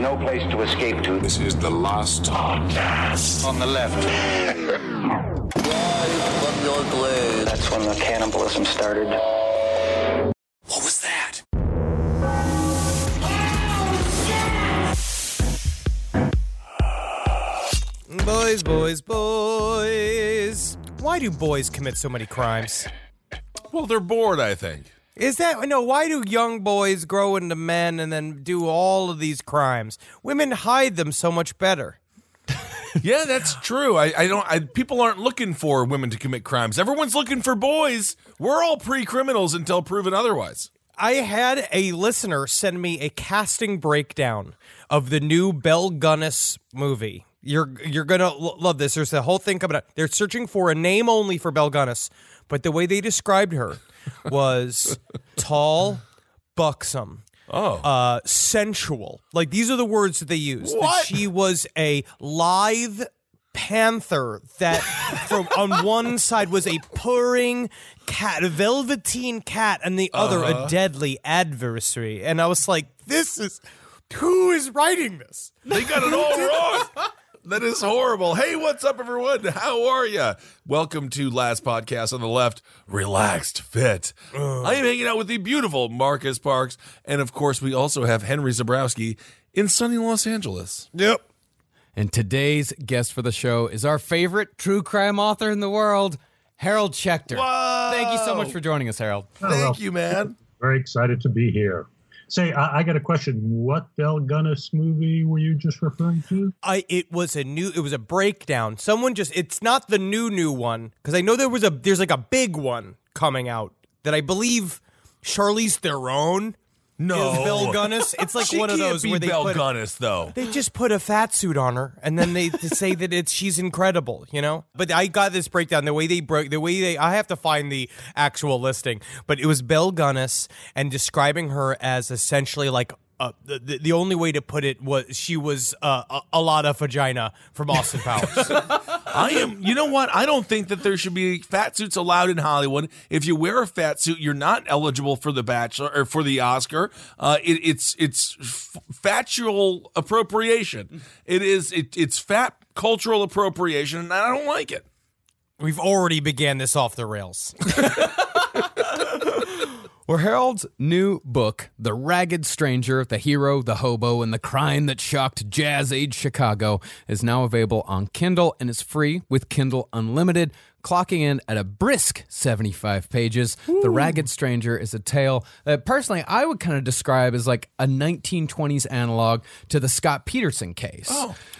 no place to escape to. This is the last podcast. On the left. From your glade. That's when the cannibalism started. What was that? Boys, boys, boys. Why do boys commit so many crimes? Well, they're bored, I think. Is that, no, why do young boys grow into men and then do all of these crimes? Women hide them so much better. Yeah, that's true. People aren't looking for women to commit crimes. Everyone's looking for boys. We're all pre-criminals until proven otherwise. I had a listener send me a casting breakdown of the new Belle Gunness movie. You're gonna love this. There's the whole thing coming up. They're searching for a name only for Belle Gunness, but the way they described her was tall, buxom, sensual. Like, these are the words that they used. What? That she was a lithe panther that from on one side was a purring cat, a velveteen cat, and the other a deadly adversary. And I was like, who is writing this? They got it all wrong. That is horrible. Hey, what's up, everyone? How are you? Welcome to Last Podcast on the Left, Relaxed Fit. I am hanging out with the beautiful Marcus Parks, and of course, we also have Henry Zabrowski in sunny Los Angeles. Yep. And today's guest for the show is our favorite true crime author in the world, Harold Schechter. Whoa! Thank you so much for joining us, Harold. Thank you, man. Very excited to be here. Say, I got a question. What Belle Gunness movie were you just referring to? It was a breakdown. It's not the new one, because I know there's like a big one coming out that I believe Charlize Theron is Belle Gunness. It's like She one of can't those be where they Belle Gunness, though. They just put a fat suit on her, and then they say that she's incredible, you know. But I got this breakdown. I have to find the actual listing, but it was Belle Gunness, and describing her as essentially like the only way to put it was she was a lot of vagina from Austin Powers. You know what? I don't think that there should be fat suits allowed in Hollywood. If you wear a fat suit, you're not eligible for the Bachelor or for the Oscar. It's factual appropriation. It's fat cultural appropriation, and I don't like it. We've already began this off the rails. Well, Harold's new book, The Ragged Stranger, The Hero, the Hobo, and the Crime That Shocked Jazz-Age Chicago, is now available on Kindle and is free with Kindle Unlimited, clocking in at a brisk 75 pages. Ooh. The Ragged Stranger is a tale that, personally, I would kind of describe as like a 1920s analog to the Scott Peterson case.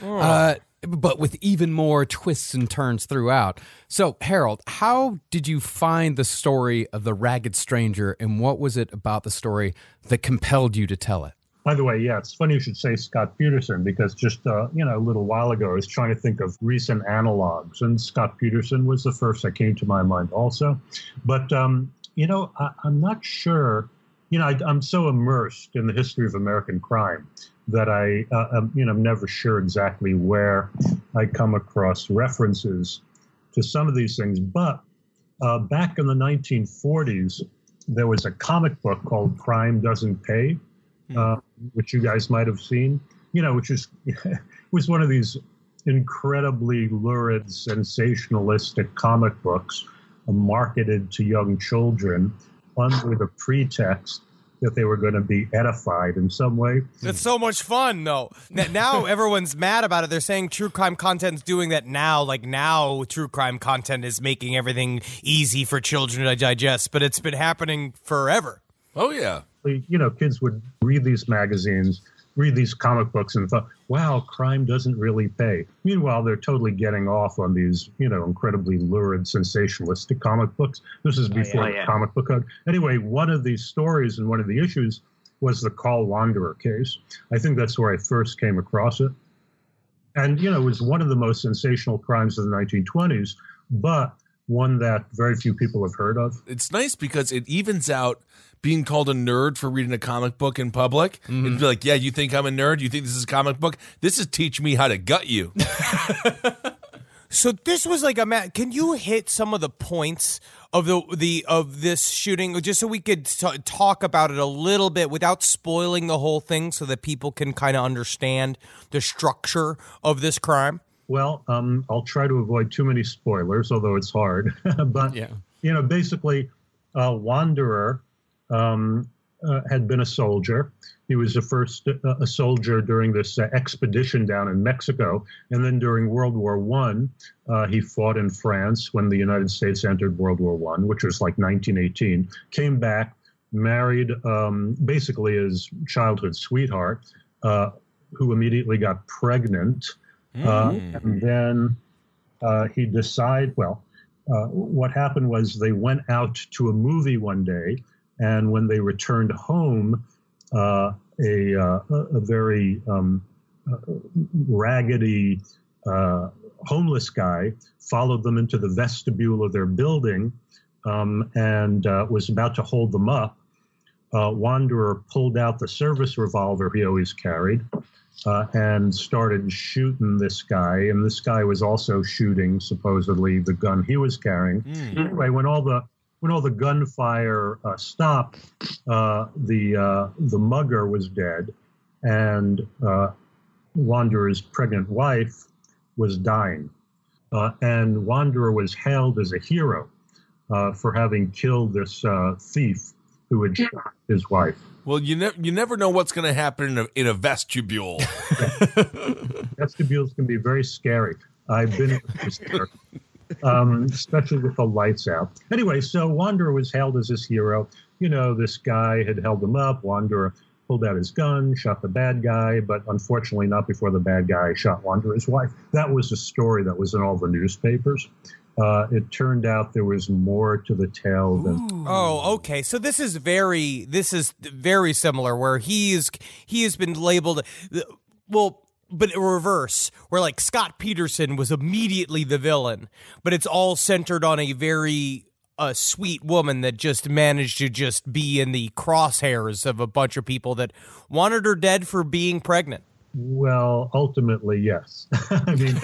But with even more twists and turns throughout. So, Harold, how did you find the story of The Ragged Stranger, and what was it about the story that compelled you to tell it? By the way, yeah, it's funny you should say Scott Peterson, because just a little while ago I was trying to think of recent analogs, and Scott Peterson was the first that came to my mind also. But, I'm not sure. I'm so immersed in the history of American crime that I'm never sure exactly where I come across references to some of these things. But back in the 1940s, there was a comic book called Crime Doesn't Pay, which you guys might have seen, which was one of these incredibly lurid, sensationalistic comic books marketed to young children under the pretext that they were going to be edified in some way. It's so much fun, though. Now everyone's mad about it. They're saying true crime content's doing that now. Like, now true crime content is making everything easy for children to digest, but it's been happening forever. Oh, yeah. Kids would read these magazines, read these comic books, and thought, wow, crime doesn't really pay. Meanwhile, they're totally getting off on these, incredibly lurid, sensationalistic comic books. This is before the comic book code. Anyway, one of these stories and one of the issues was the Carl Wanderer case. I think that's where I first came across it. And, it was one of the most sensational crimes of the 1920s, but one that very few people have heard of. It's nice because it evens out being called a nerd for reading a comic book in public. Mm-hmm. It'd be like, yeah, you think I'm a nerd? You think this is a comic book? This is teach me how to gut you. So this was like can you hit some of the points of this shooting, just so we could talk about it a little bit without spoiling the whole thing, so that people can kind of understand the structure of this crime? Well, I'll try to avoid too many spoilers, although it's hard. But basically, Wanderer had been a soldier. He was a soldier during this expedition down in Mexico, and then during World War I, he fought in France when the United States entered World War I, which was like 1918. Came back, married basically his childhood sweetheart, who immediately got pregnant, and then he decided. What happened was they went out to a movie one day, and when they returned home, a very raggedy homeless guy followed them into the vestibule of their building and was about to hold them up. Wanderer pulled out the service revolver he always carried and started shooting this guy. And this guy was also shooting, supposedly, the gun he was carrying. Anyway, when all the gunfire stopped, the mugger was dead, and Wanderer's pregnant wife was dying. And Wanderer was hailed as a hero for having killed this thief who had shot his wife. Well, you never know what's going to happen in a vestibule. Vestibules can be very scary. I've been in this there. Especially with the lights out. Anyway, so Wanderer was hailed as his hero. This guy had held him up. Wanderer pulled out his gun, shot the bad guy, but unfortunately not before the bad guy shot Wanderer's wife. That was a story that was in all the newspapers. It turned out there was more to the tale than. Oh, okay. So this is very similar, where he has been labeled. But in reverse, where like Scott Peterson was immediately the villain, but it's all centered on a very sweet woman that just managed to just be in the crosshairs of a bunch of people that wanted her dead for being pregnant. Well, ultimately, yes. I mean,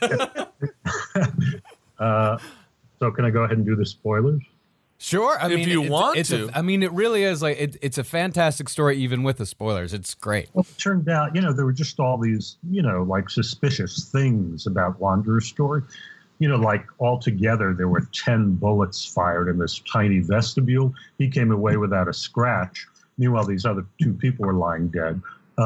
so can I go ahead and do the spoilers? Sure. If you want to. It really is like it's a fantastic story, even with the spoilers. It's great. Well, it turned out, there were just all these, like suspicious things about Wanderer's story. Like altogether, there were 10 bullets fired in this tiny vestibule. He came away without a scratch. Meanwhile, these other two people were lying dead.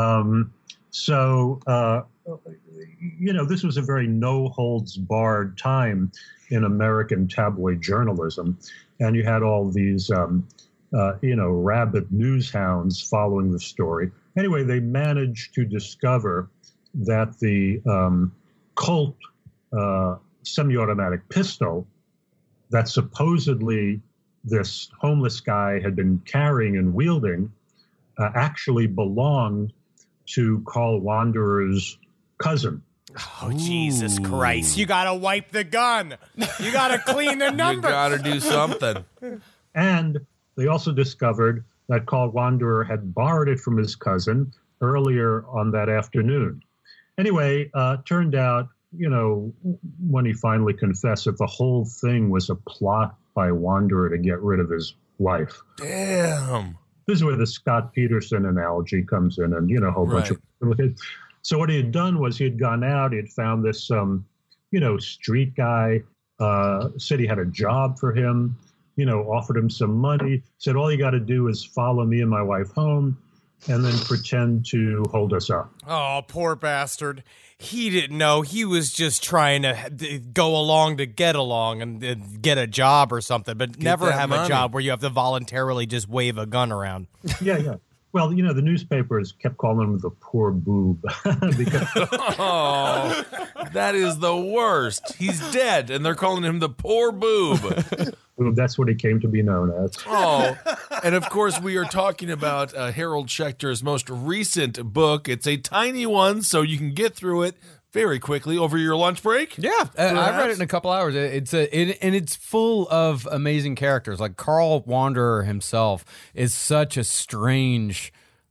This was a very no-holds-barred time in American tabloid journalism. And you had all these, rabid news hounds following the story. Anyway, they managed to discover that the Colt semi-automatic pistol that supposedly this homeless guy had been carrying and wielding actually belonged to Carl Wanderer's cousin. Oh, Jesus Christ. You got to wipe the gun. You got to clean the numbers. You got to do something. And they also discovered that Carl Wanderer had borrowed it from his cousin earlier on that afternoon. Anyway, turned out, when he finally confessed that the whole thing was a plot by Wanderer to get rid of his wife. Damn. This is where the Scott Peterson analogy comes in, and, a whole bunch of... So what he had done was he had gone out, he had found this, street guy, said he had a job for him, offered him some money, said, all you got to do is follow me and my wife home, and then pretend to hold us up. Oh, poor bastard. He didn't know. He was just trying to go along to get along and get a job or something, but never have a job where you have to voluntarily just wave a gun around. Yeah. Well, the newspapers kept calling him the poor boob. Because oh, that is the worst. He's dead, and they're calling him the poor boob. That's what he came to be known as. Oh, and of course, we are talking about Harold Schechter's most recent book. It's a tiny one, so you can get through it very quickly over your lunch break. Yeah, I read it in a couple hours. It's full of amazing characters. Like Carl Wanderer himself is such a strange,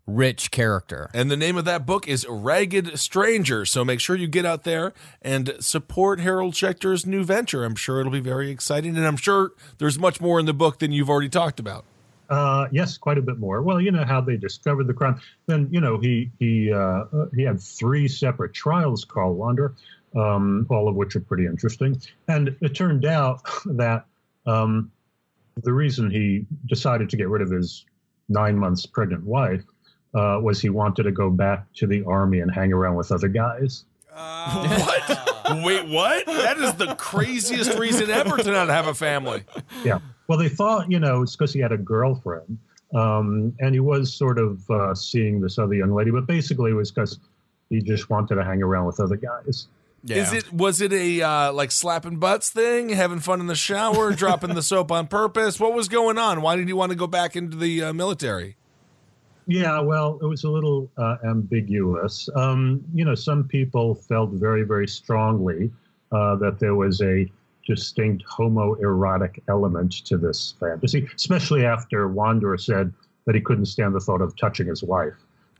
rich character. And the name of that book is Ragged Stranger. So make sure you get out there and support Harold Schechter's new venture. I'm sure it'll be very exciting, and I'm sure there's much more in the book than you've already talked about. Yes, quite a bit more. Well, you know how they discovered the crime. Then, you know, he had 3 separate trials, Karl Wander, all of which are pretty interesting. And it turned out that the reason he decided to get rid of his 9 months pregnant wife was he wanted to go back to the army and hang around with other guys. What? Wait, what? That is the craziest reason ever to not have a family. Yeah. Well, they thought, you know, it's because he had a girlfriend, and he was sort of seeing this other young lady, but basically it was because he just wanted to hang around with other guys. Yeah. Was it a like slapping butts thing, having fun in the shower, dropping the soap on purpose? What was going on? Why did he want to go back into the military? Yeah, well, it was a little ambiguous. You know, some people felt very, very strongly that there was a distinct homoerotic element to this fantasy, especially after Wanderer said that he couldn't stand the thought of touching his wife.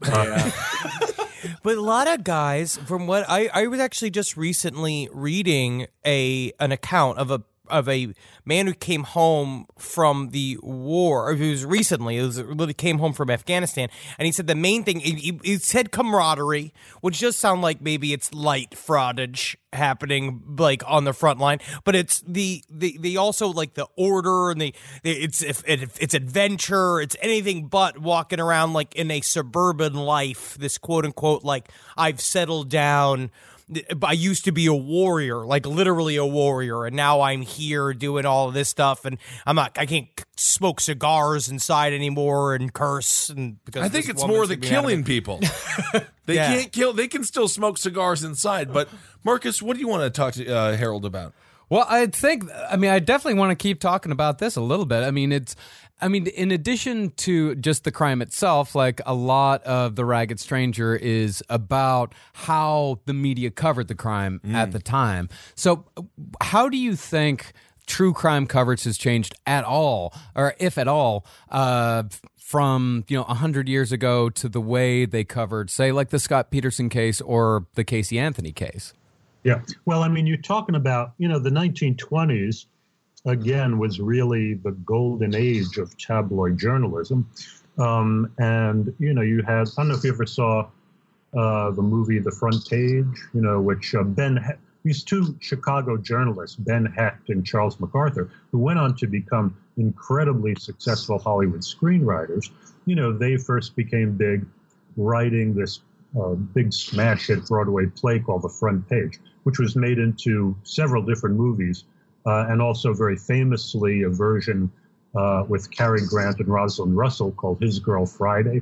But a lot of guys, from what I was actually just recently reading an account of a man who came home from the war, or he came home from Afghanistan, and he said the main thing, he said camaraderie, which does sound like maybe it's light fraudage happening like on the front line, but it's the also like the order and it's adventure, it's anything but walking around like in a suburban life, this quote unquote like I've settled down. I used to be a warrior, like literally a warrior, and now I'm here doing all of this stuff, and I can't smoke cigars inside anymore and curse. And because I think it's more the killing people. They can't kill. They can still smoke cigars inside. But Marcus, what do you want to talk to Harold about? Well, I definitely want to keep talking about this a little bit. In addition to just the crime itself, like a lot of The Ragged Stranger is about how the media covered the crime at the time. So how do you think true crime coverage has changed at all, or if at all, from 100 years ago to the way they covered, say, like the Scott Peterson case or the Casey Anthony case? Yeah. Well, I mean, you're talking about, the 1920s, again, was really the golden age of tabloid journalism. And, you had, I don't know if you ever saw the movie The Front Page, which these 2 Chicago journalists, Ben Hecht and Charles MacArthur, who went on to become incredibly successful Hollywood screenwriters, they first became big writing this big smash hit Broadway play called The Front Page, which was made into several different movies, and also very famously a version with Cary Grant and Rosalind Russell called His Girl Friday.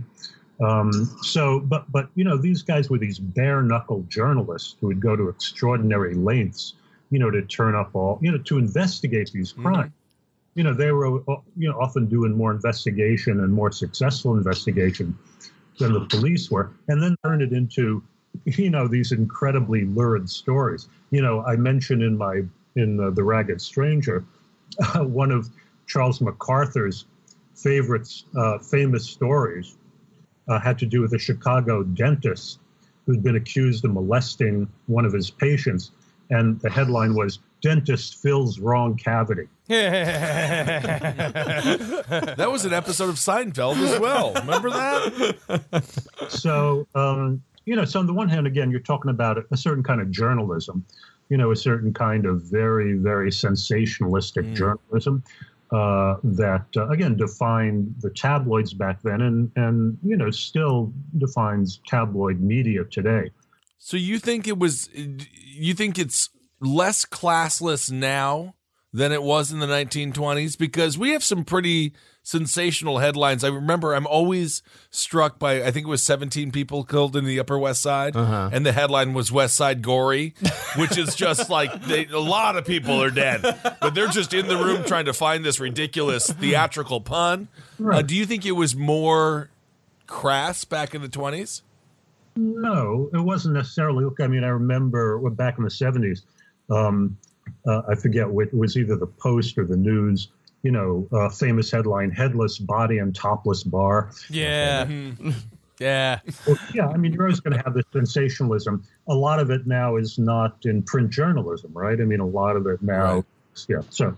But these guys were these bare-knuckle journalists who would go to extraordinary lengths, to turn up to investigate these crimes. They were, often doing more investigation and more successful investigation than the police were, and then turned it into, these incredibly lurid stories. I mentioned in The Ragged Stranger, one of Charles MacArthur's famous stories had to do with a Chicago dentist who'd been accused of molesting one of his patients, and the headline was, "Dentist fills wrong cavity." That was an episode of Seinfeld as well. Remember that? So, so on the one hand, again, you're talking about a certain kind of journalism, a certain kind of very, very sensationalistic journalism that, again, defined the tabloids back then and still defines tabloid media today. So you think it's less classless now than it was in the 1920s? Because we have some pretty sensational headlines. I remember I'm always struck by, I think it was 17 people killed in the Upper West Side, and the headline was West Side Gory, which is just like a lot of people are dead, but they're just in the room trying to find this ridiculous theatrical pun. Right. Do you think it was more crass back in the 20s? No, it wasn't necessarily. Look, I mean, I remember back in the 70s, I forget what, it was either the Post or the News, famous headline, "Headless Body and Topless Bar." Yeah. Yeah. Well, yeah, I mean, you're always going to have this sensationalism. A lot of it now is not in print journalism, right? I mean, a lot of it now, yeah. So,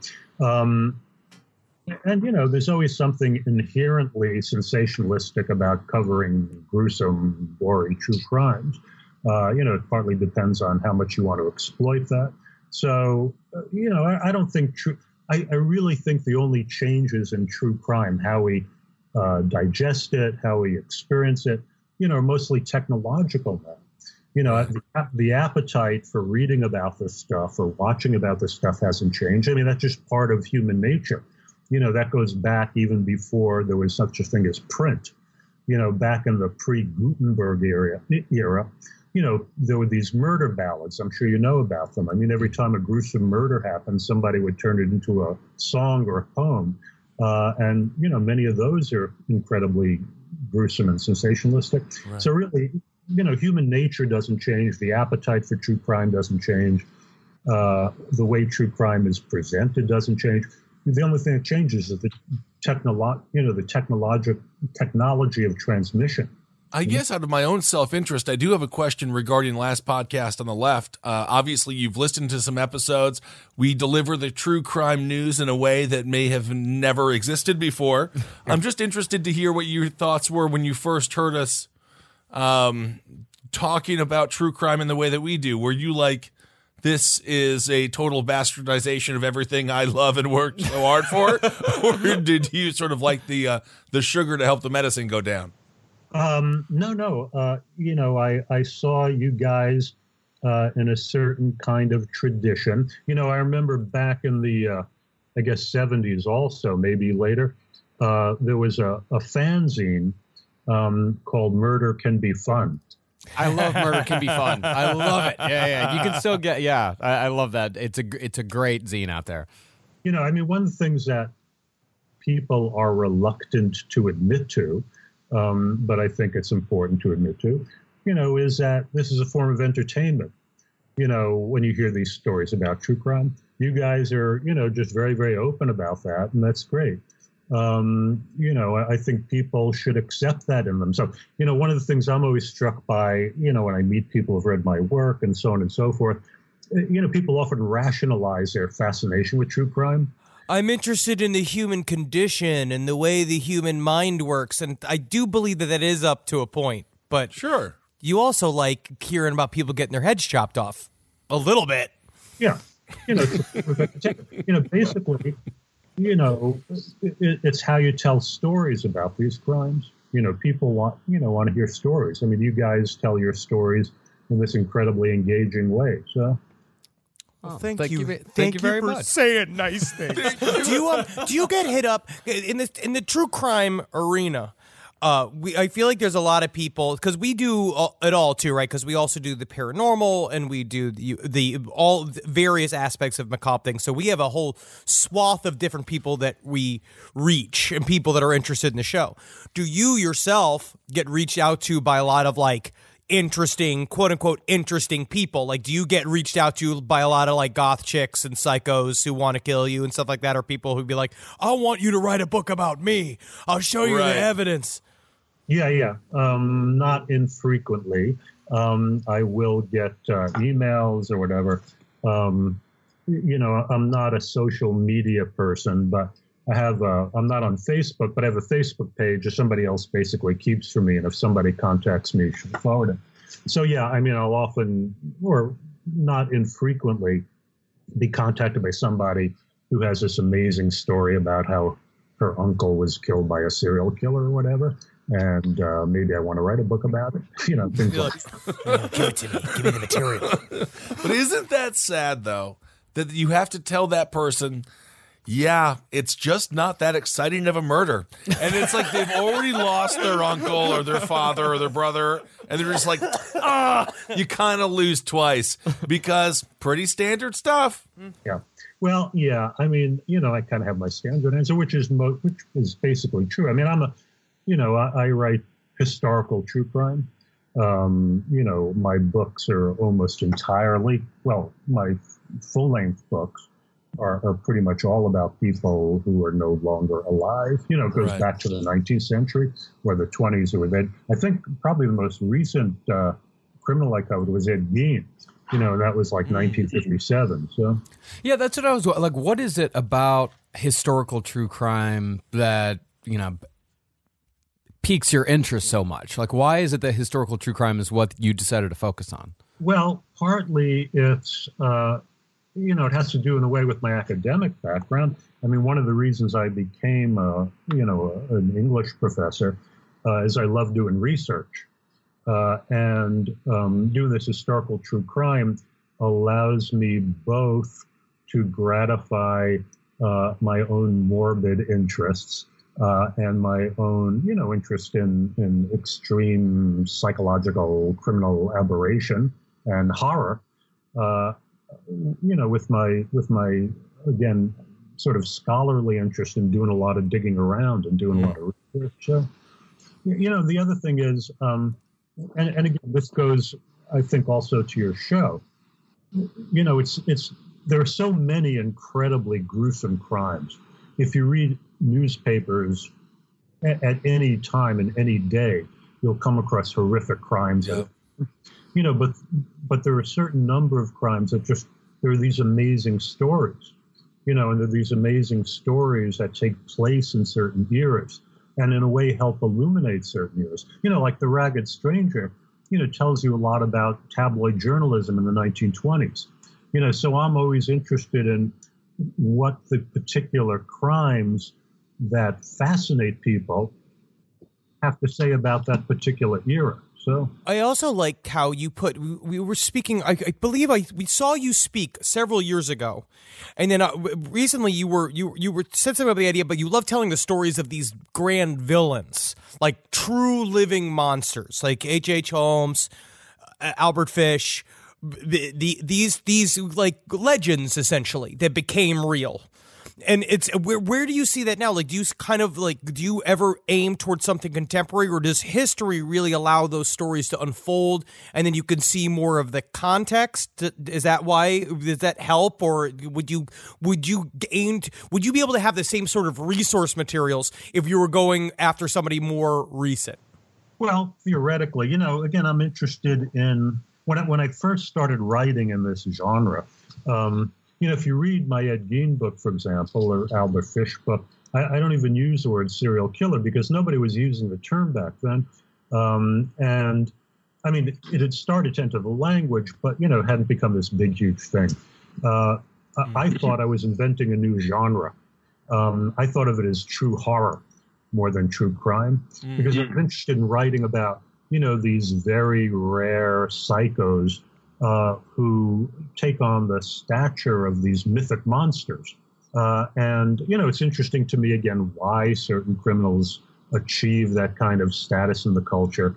and, you know, there's always something inherently sensationalistic about covering gruesome, gory, true crimes. You know, it partly depends on how much you want to exploit that. So, you know, I don't think I really think the only changes in true crime, how we digest it, how we experience it, you know, are mostly technological now. You know, the appetite for reading about this stuff or watching about this stuff hasn't changed. I mean, that's just part of human nature. You know, that goes back even before there was such a thing as print. You know, back in the pre-Gutenberg era, you know, there were these murder ballads. I'm sure you know about them. I mean, every time a gruesome murder happened, somebody would turn it into a song or a poem. And, you know, many of those are incredibly gruesome and sensationalistic. Right. So really, you know, human nature doesn't change. The appetite for true crime doesn't change. The way true crime is presented doesn't change. The only thing that changes is the technology of transmission. I guess out of my own self-interest, I do have a question regarding last podcast on the left. Obviously, you've listened to some episodes. We deliver the true crime news in a way that may have never existed before. I'm just interested to hear what your thoughts were when you first heard us talking about true crime in the way that we do. Were you like, this is a total bastardization of everything I love and worked so hard for? Or did you sort of like the sugar to help the medicine go down? No. You know, I saw you guys in a certain kind of tradition. You know, I remember back in the, I guess, 70s also, maybe later, there was a fanzine called Murder Can Be Fun. I love Murder Can Be Fun. I love it. Yeah. You can still get, I love that. It's a great zine out there. You know, I mean, one of the things that people are reluctant to admit to, but I think it's important to admit to, you know, is that this is a form of entertainment. You know, when you hear these stories about true crime, you guys are, you know, just very, very open about that, and that's great. You know, I think people should accept that in them. So, you know, one of the things I'm always struck by, you know, when I meet people who've read my work and so on and so forth, you know, people often rationalize their fascination with true crime. I'm interested in the human condition and the way the human mind works, and I do believe that is up to a point. But sure, you also like hearing about people getting their heads chopped off a little bit. Yeah, you know, basically, you know, it's how you tell stories about these crimes. You know, people want to hear stories. I mean, you guys tell your stories in this incredibly engaging way. So. Well, thank you very for much. saying nice things. do you get hit up in the true crime arena? I feel like there's a lot of people, because we do it all too, right? Because we also do the paranormal and we do the all various aspects of macabre things. So we have a whole swath of different people that we reach and people that are interested in the show. Do you yourself get reached out to by a lot of like interesting, quote unquote, interesting people? Like, do you get reached out to by a lot of like goth chicks and psychos who want to kill you and stuff like that? Or people who'd be like, I want you to write a book about me. I'll show you the evidence. Yeah. Not infrequently. I will get emails or whatever. You know, I'm not a social media person, but I'm not on Facebook, but I have a Facebook page that somebody else basically keeps for me. And if somebody contacts me, she'll forward it. So, yeah, I mean, I'll often, or not infrequently, be contacted by somebody who has this amazing story about how her uncle was killed by a serial killer or whatever. And maybe I want to write a book about it. You know, things like that. Give it to me. Give me the material. But isn't that sad, though, that you have to tell that person, yeah, it's just not that exciting of a murder. And it's like they've already lost their uncle or their father or their brother. And they're just like, you kind of lose twice because pretty standard stuff. Yeah. Well, yeah. I mean, you know, I kind of have my standard answer, which is basically true. I mean, I write historical true crime. You know, my books are almost entirely, well, my full-length books are pretty much all about people who are no longer alive. You know, it goes Right. back to the 19th century, where the 20s were then. I think probably the most recent criminal I covered was Ed Gein. You know, that was like 1957. So, Yeah, that's what I was like. What is it about historical true crime that, piques your interest so much? Like, why is it that historical true crime is what you decided to focus on? well, partly it's, it has to do in a way with my academic background. I mean, one of the reasons I became, an English professor is I love doing research. And doing this historical true crime allows me both to gratify my own morbid interests and my own, interest in extreme psychological criminal aberration and horror. With my again sort of scholarly interest in doing a lot of digging around and doing a lot of research. So, the other thing is. And again, this goes, I think, also to your show. There are so many incredibly gruesome crimes. If you read newspapers at any time and any day, you'll come across horrific crimes. Yeah. But there are a certain number of crimes that there are these amazing stories, and there are these amazing stories that take place in certain eras. And in a way help illuminate certain eras. Like The Ragged Stranger, tells you a lot about tabloid journalism in the 1920s. So I'm always interested in what the particular crimes that fascinate people have to say about that particular era. So I also like how you put. We were speaking. I believe we saw you speak several years ago, and then recently you were said something about the idea. But you love telling the stories of these grand villains, like true living monsters, like H.H. Holmes, Albert Fish, these like legends essentially that became real. And it's where do you see that now? Like, do you ever aim towards something contemporary, or does history really allow those stories to unfold, and then you can see more of the context? Is that why? Does that help, or would you be able to have the same sort of resource materials if you were going after somebody more recent? Well, theoretically, again, I'm interested in when I first started writing in this genre. If you read my Ed Gein book, for example, or Albert Fish book, I don't even use the word serial killer because nobody was using the term back then. And I mean, it had started to enter the language, but, it hadn't become this big, huge thing. I thought I was inventing a new genre. I thought of it as true horror more than true crime because I'm interested in writing about, these very rare psychos who take on the stature of these mythic monsters. And it's interesting to me, again, why certain criminals achieve that kind of status in the culture.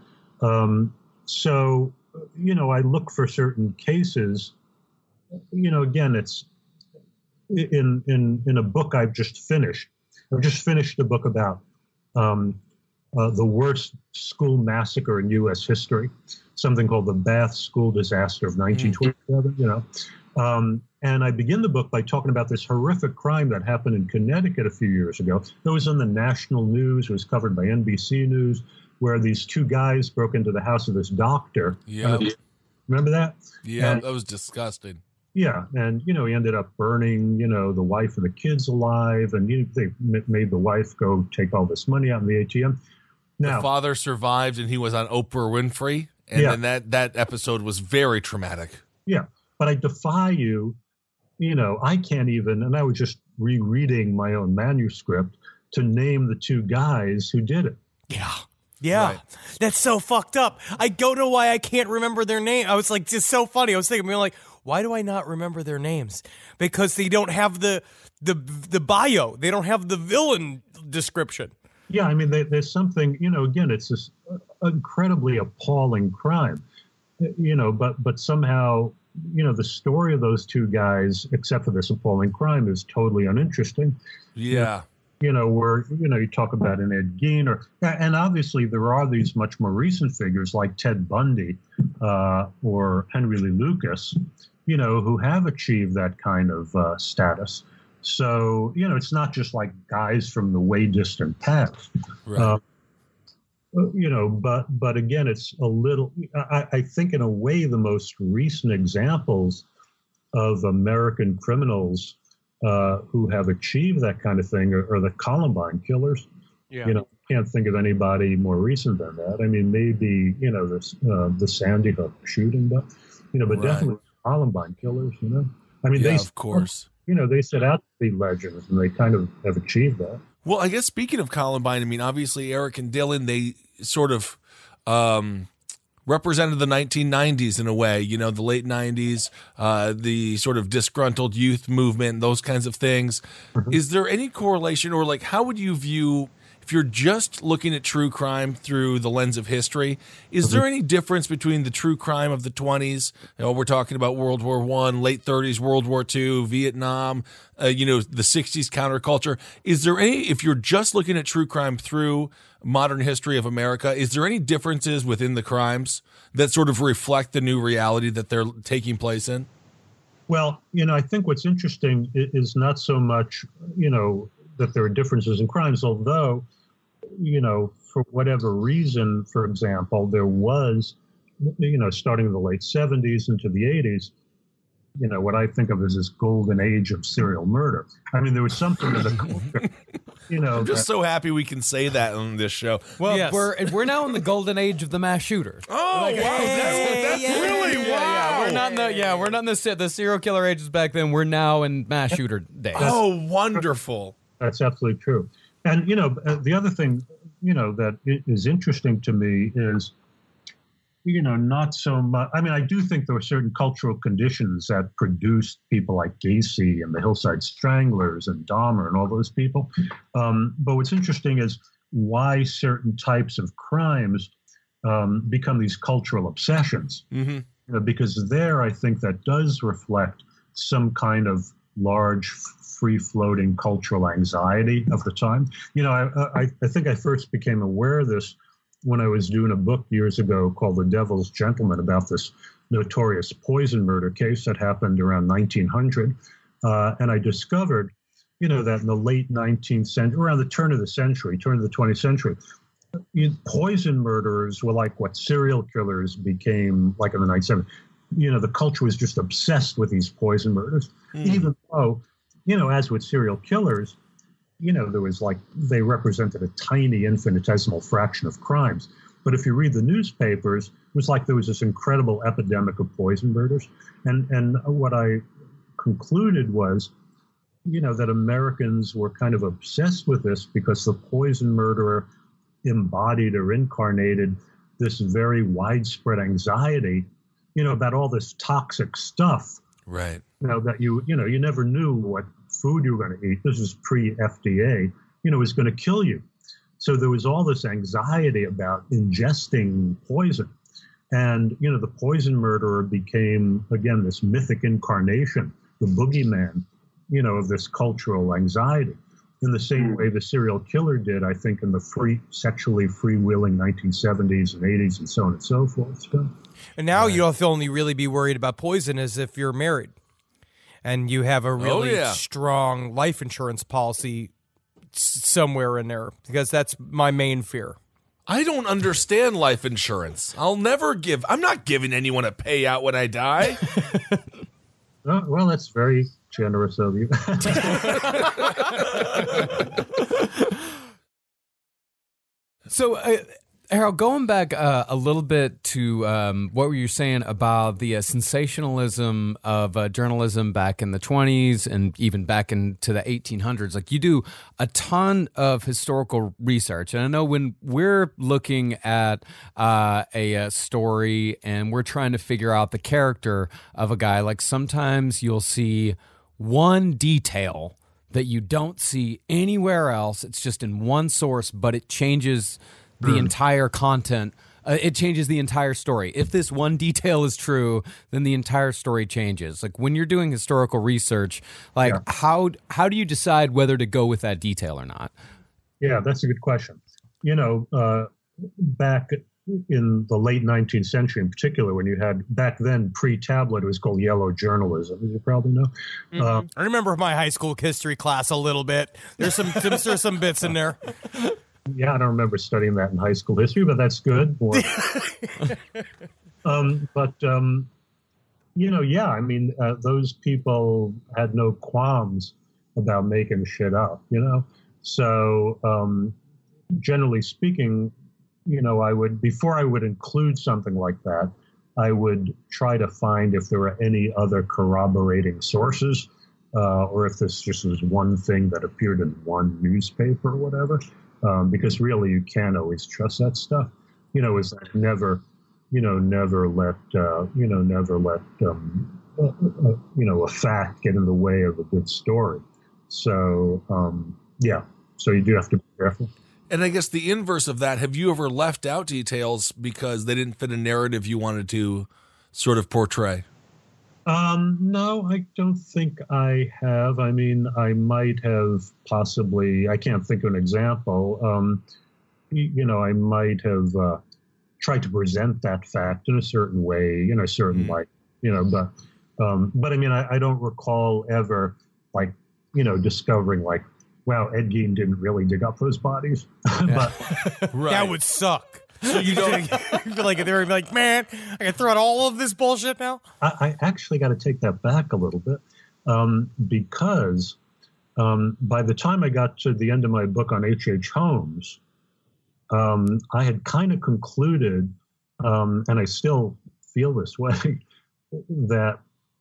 So, I look for certain cases, again, it's in a book I've just finished. I've just finished a book about the worst school massacre in U.S. history, something called the Bath School Disaster of 1927, And I begin the book by talking about this horrific crime that happened in Connecticut a few years ago. It was in the national news. It was covered by NBC News, where these two guys broke into the house of this doctor. Yeah. Remember that? Yeah, And- that was disgusting. Yeah, and he ended up burning, the wife and the kids alive, and they made the wife go take all this money out in the ATM. Now, The father survived, and he was on Oprah Winfrey, and Yeah. then that episode was very traumatic. yeah, but I defy you. I can't even, and I was just rereading my own manuscript to name the two guys who did it. Yeah, Right. That's so fucked up. I don't know why I can't remember their name. I was like, just so funny. I was thinking, why do I not remember their names? Because they don't have the bio. They don't have the villain description. Yeah, I mean, there's something, again, it's this incredibly appalling crime, but somehow, the story of those two guys, except for this appalling crime, is totally uninteresting. Yeah. Where, you talk about an Ed Gein, and obviously there are these much more recent figures like Ted Bundy or Henry Lee Lucas, who have achieved that kind of status. So, it's not just like guys from the way distant past. Right. But again, it's a little, I think in a way, the most recent examples of American criminals who have achieved that kind of thing are the Columbine killers. Yeah. Can't think of anybody more recent than that. I mean, maybe, the Sandy Hook shooting, but Right. definitely Columbine killers, I mean, Yeah, of course. They set out to be legends, and they kind of have achieved that. Well, I guess speaking of Columbine, I mean, obviously Eric and Dylan, they sort of represented the 1990s in a way, the late 90s, the sort of disgruntled youth movement, those kinds of things. Mm-hmm. Is there any correlation, or like, how would you view, if you're just looking at true crime through the lens of history, is Mm-hmm. there any difference between the true crime of the 20s? We're talking about World War I, late 30s, World War II, Vietnam, the 60s counterculture. Is there any, if you're just looking at true crime through modern history of America, is there any differences within the crimes that sort of reflect the new reality that they're taking place in? Well, I think what's interesting is not so much, that there are differences in crimes, although, for whatever reason, for example, there was, starting in the late 70s into the 80s, what I think of as this golden age of serial murder. I mean, there was something in the culture, I'm just so happy we can say that on this show. Well, Yes. we're now in the golden age of the mass shooter. Oh, wow. That's really wow. We're not in the serial killer ages back then. We're now in mass shooter days. Oh, wonderful. That's absolutely true. And, the other thing, that is interesting to me is, not so much. I mean, I do think there were certain cultural conditions that produced people like Gacy and the Hillside Stranglers and Dahmer and all those people. But what's interesting is why certain types of crimes become these cultural obsessions. Mm-hmm. Because there, I think that does reflect some kind of large, free-floating cultural anxiety of the time. I think I first became aware of this when I was doing a book years ago called The Devil's Gentleman about this notorious poison murder case that happened around 1900. And I discovered, that in the late 19th century, around the turn of the 20th century, poison murderers were like what serial killers became like in the 1970s. The culture was just obsessed with these poison murders, even though, as with serial killers, there was they represented a tiny infinitesimal fraction of crimes. But if you read the newspapers, it was like there was this incredible epidemic of poison murders. And what I concluded was, that Americans were kind of obsessed with this because the poison murderer embodied or incarnated this very widespread anxiety, about all this toxic stuff. Right. That you never knew what food you were going to eat. This is pre-FDA, was going to kill you. So there was all this anxiety about ingesting poison. And, the poison murderer became, again, this mythic incarnation, the boogeyman, of this cultural anxiety. In the same way the serial killer did, I think, in the sexually freewheeling 1970s and 80s and so on and so forth. And now you don't only really be worried about poison as if you're married and you have a really strong life insurance policy somewhere in there, because that's my main fear. I don't understand life insurance. I'm not giving anyone a payout when I die. Well, that's very generous of you. So, Harold, going back a little bit to what were you saying about the sensationalism of journalism back in the 20s and even back into the 1800s? Like, you do a ton of historical research. And I know when we're looking at a story and we're trying to figure out the character of a guy, like sometimes you'll see one detail that you don't see anywhere else. It's just in one source, but it changes the entire content. It changes the entire story. If this one detail is true, then the entire story changes. Like when you're doing historical research, how do you decide whether to go with that detail or not? Yeah, that's a good question. Back in the late 19th century in particular, when you had, back then, pre-tablet, it was called yellow journalism, as you probably know. I remember my high school history class a little bit. There's some bits in there. Yeah, I don't remember studying that in high school history, but that's good. Those people had no qualms about making shit up, So, generally speaking, before I would include something like that, I would try to find if there were any other corroborating sources, or if this just was one thing that appeared in one newspaper or whatever. Because really, you can't always trust that stuff. Is never let a fact get in the way of a good story. So, so you do have to be careful. And I guess the inverse of that, have you ever left out details because they didn't fit a narrative you wanted to sort of portray? No, I don't think I have. I mean, I might have possibly, I can't think of an example. I might have tried to present that fact in a certain way, in a certain light, but I mean, I don't recall ever discovering wow, Ed Gein didn't really dig up those bodies. But Right. That would suck. So you don't feel like they're like, man, I can throw out all of this bullshit now. I actually got to take that back a little bit, because by the time I got to the end of my book on H.H. Holmes, I had kind of concluded, and I still feel this way, that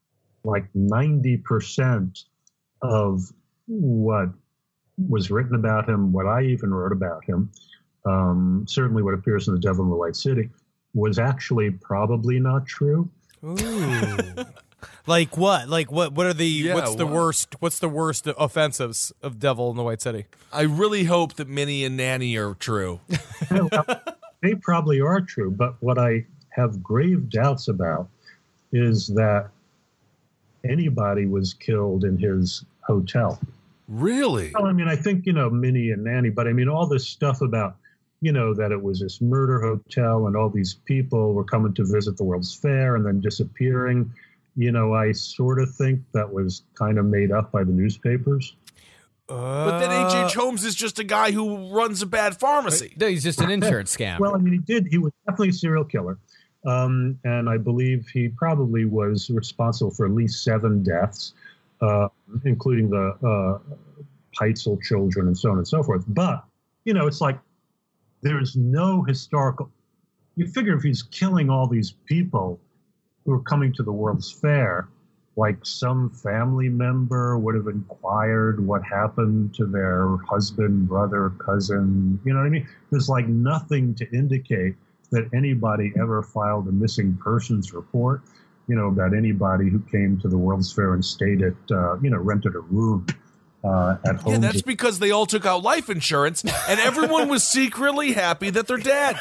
90% of what was written about him, what I even wrote about him, certainly what appears in The Devil in the White City, was actually probably not true. Ooh. Like what? What are the what's the worst offensives of Devil in the White City? I really hope that Minnie and Nanny are true. They probably are true, but what I have grave doubts about is that anybody was killed in his hotel. Really? Well, I mean, I think, Minnie and Nanny, but I mean, all this stuff about, that it was this murder hotel and all these people were coming to visit the World's Fair and then disappearing. I sort of think that was kind of made up by the newspapers. But then H.H. Holmes is just a guy who runs a bad pharmacy. No, he's just an insurance scam. Well, I mean, he was definitely a serial killer. And I believe he probably was responsible for at least 7 deaths. Including the Heitzel children and so on and so forth. But, it's like there's no historical... You figure if he's killing all these people who are coming to the World's Fair, some family member would have inquired what happened to their husband, brother, cousin, you know what I mean? There's nothing to indicate that anybody ever filed a missing persons report. About anybody who came to the World's Fair and stayed at, rented a room at home. Yeah, that's because they all took out life insurance, and everyone was secretly happy that they're dead.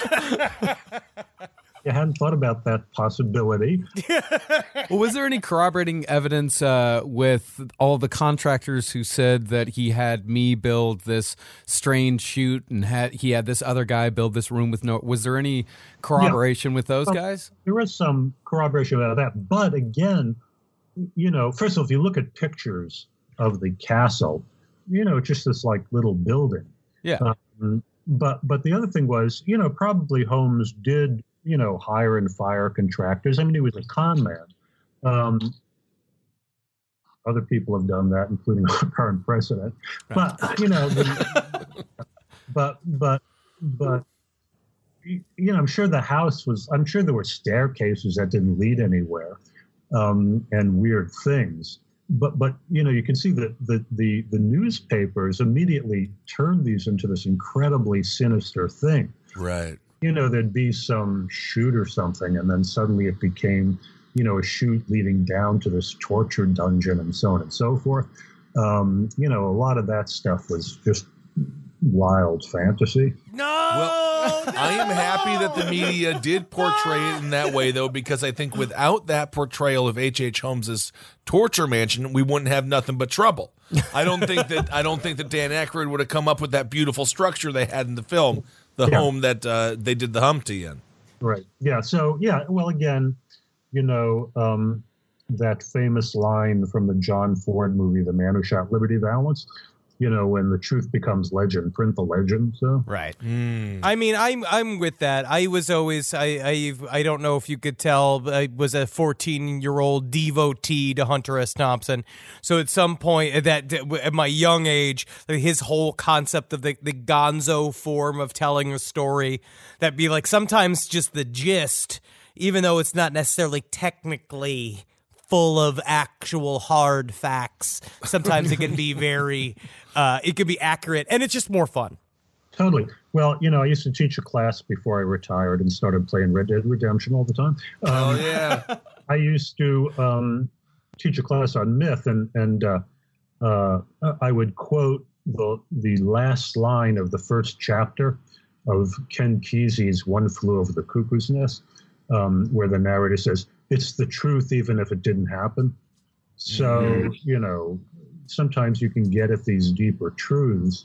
You hadn't thought about that possibility. Well, was there any corroborating evidence with all the contractors who said that he had me build this strange chute and he had this other guy build this room with no... Was there any corroboration with those guys? There was some corroboration about that. But again, first of all, if you look at pictures of the castle, just this little building. Yeah. But the other thing was, probably Holmes did... hire and fire contractors. I mean, he was a con man. Other people have done that, including our current president. Right. But, I'm sure I'm sure there were staircases that didn't lead anywhere, and weird things. But you can see that the newspapers immediately turned these into this incredibly sinister thing. Right. Thered be some chute or something, and then suddenly it became, a chute leading down to this torture dungeon and so on and so forth. A lot of that stuff was just wild fantasy. No! Well, I am happy that the media did portray it in that way, though, because I think without that portrayal of H.H. Holmes's torture mansion, we wouldn't have nothing but trouble. I don't think that Dan Aykroyd would have come up with that beautiful structure they had in the film. The home that they did the Humpty in. Right. Yeah. So, yeah. Well, again, that famous line from the John Ford movie, The Man Who Shot Liberty Valance, when the truth becomes legend, print the legend. So. Right. I mean, I'm with that. I was always, I don't know if you could tell, I was a 14-year-old devotee to Hunter S. Thompson. So at some point at my young age, his whole concept of the gonzo form of telling a story, that'd be like sometimes just the gist, even though it's not necessarily technically full of actual hard facts. Sometimes it can be very, it can be accurate, and it's just more fun. Totally. Well, I used to teach a class before I retired and started playing Red Dead Redemption all the time. Oh, yeah. I used to teach a class on myth, and I would quote the last line of the first chapter of Ken Kesey's One Flew Over the Cuckoo's Nest, where the narrator says, "It's the truth, even if it didn't happen." So, sometimes you can get at these deeper truths,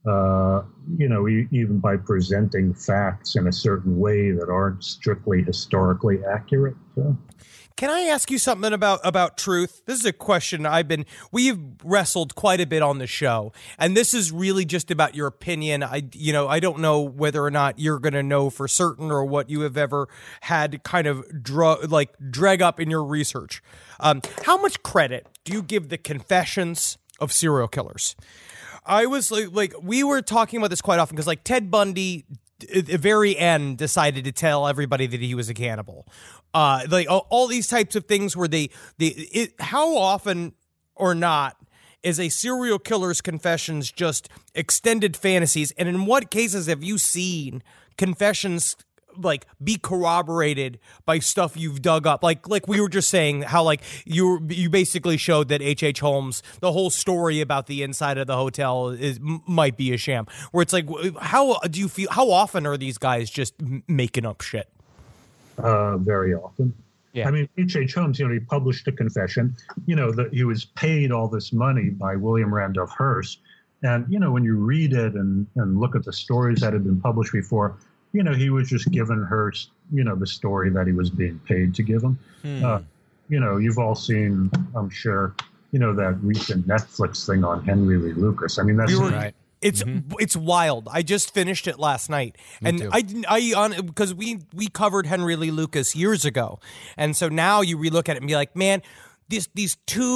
even by presenting facts in a certain way that aren't strictly historically accurate. So. Can I ask you something about truth? This is a question we've wrestled quite a bit on the show, and this is really just about your opinion. I don't know whether or not you're going to know for certain or what you have ever had kind of drag up in your research. How much credit do you give the confessions of serial killers? I was like we were talking about this quite often because Ted Bundy at the very end decided to tell everybody that he was a cannibal. All these types of things where how often or not is a serial killer's confessions just extended fantasies? And in what cases have you seen confessions be corroborated by stuff you've dug up? Like we were just saying how you basically showed that H.H. Holmes, the whole story about the inside of the hotel might be a sham, where it's how do you feel, how often are these guys just making up shit? Very often. Yeah. I mean, H.H. Holmes, he published a confession, that he was paid all this money by William Randolph Hearst. And, when you read it and look at the stories that had been published before, he was just giving Hearst, the story that he was being paid to give him. You've all seen, I'm sure, that recent Netflix thing on Henry Lee Lucas. I mean, that's right. It's wild. I just finished it last night, and because we covered Henry Lee Lucas years ago, and so now you relook at it and be like, man, the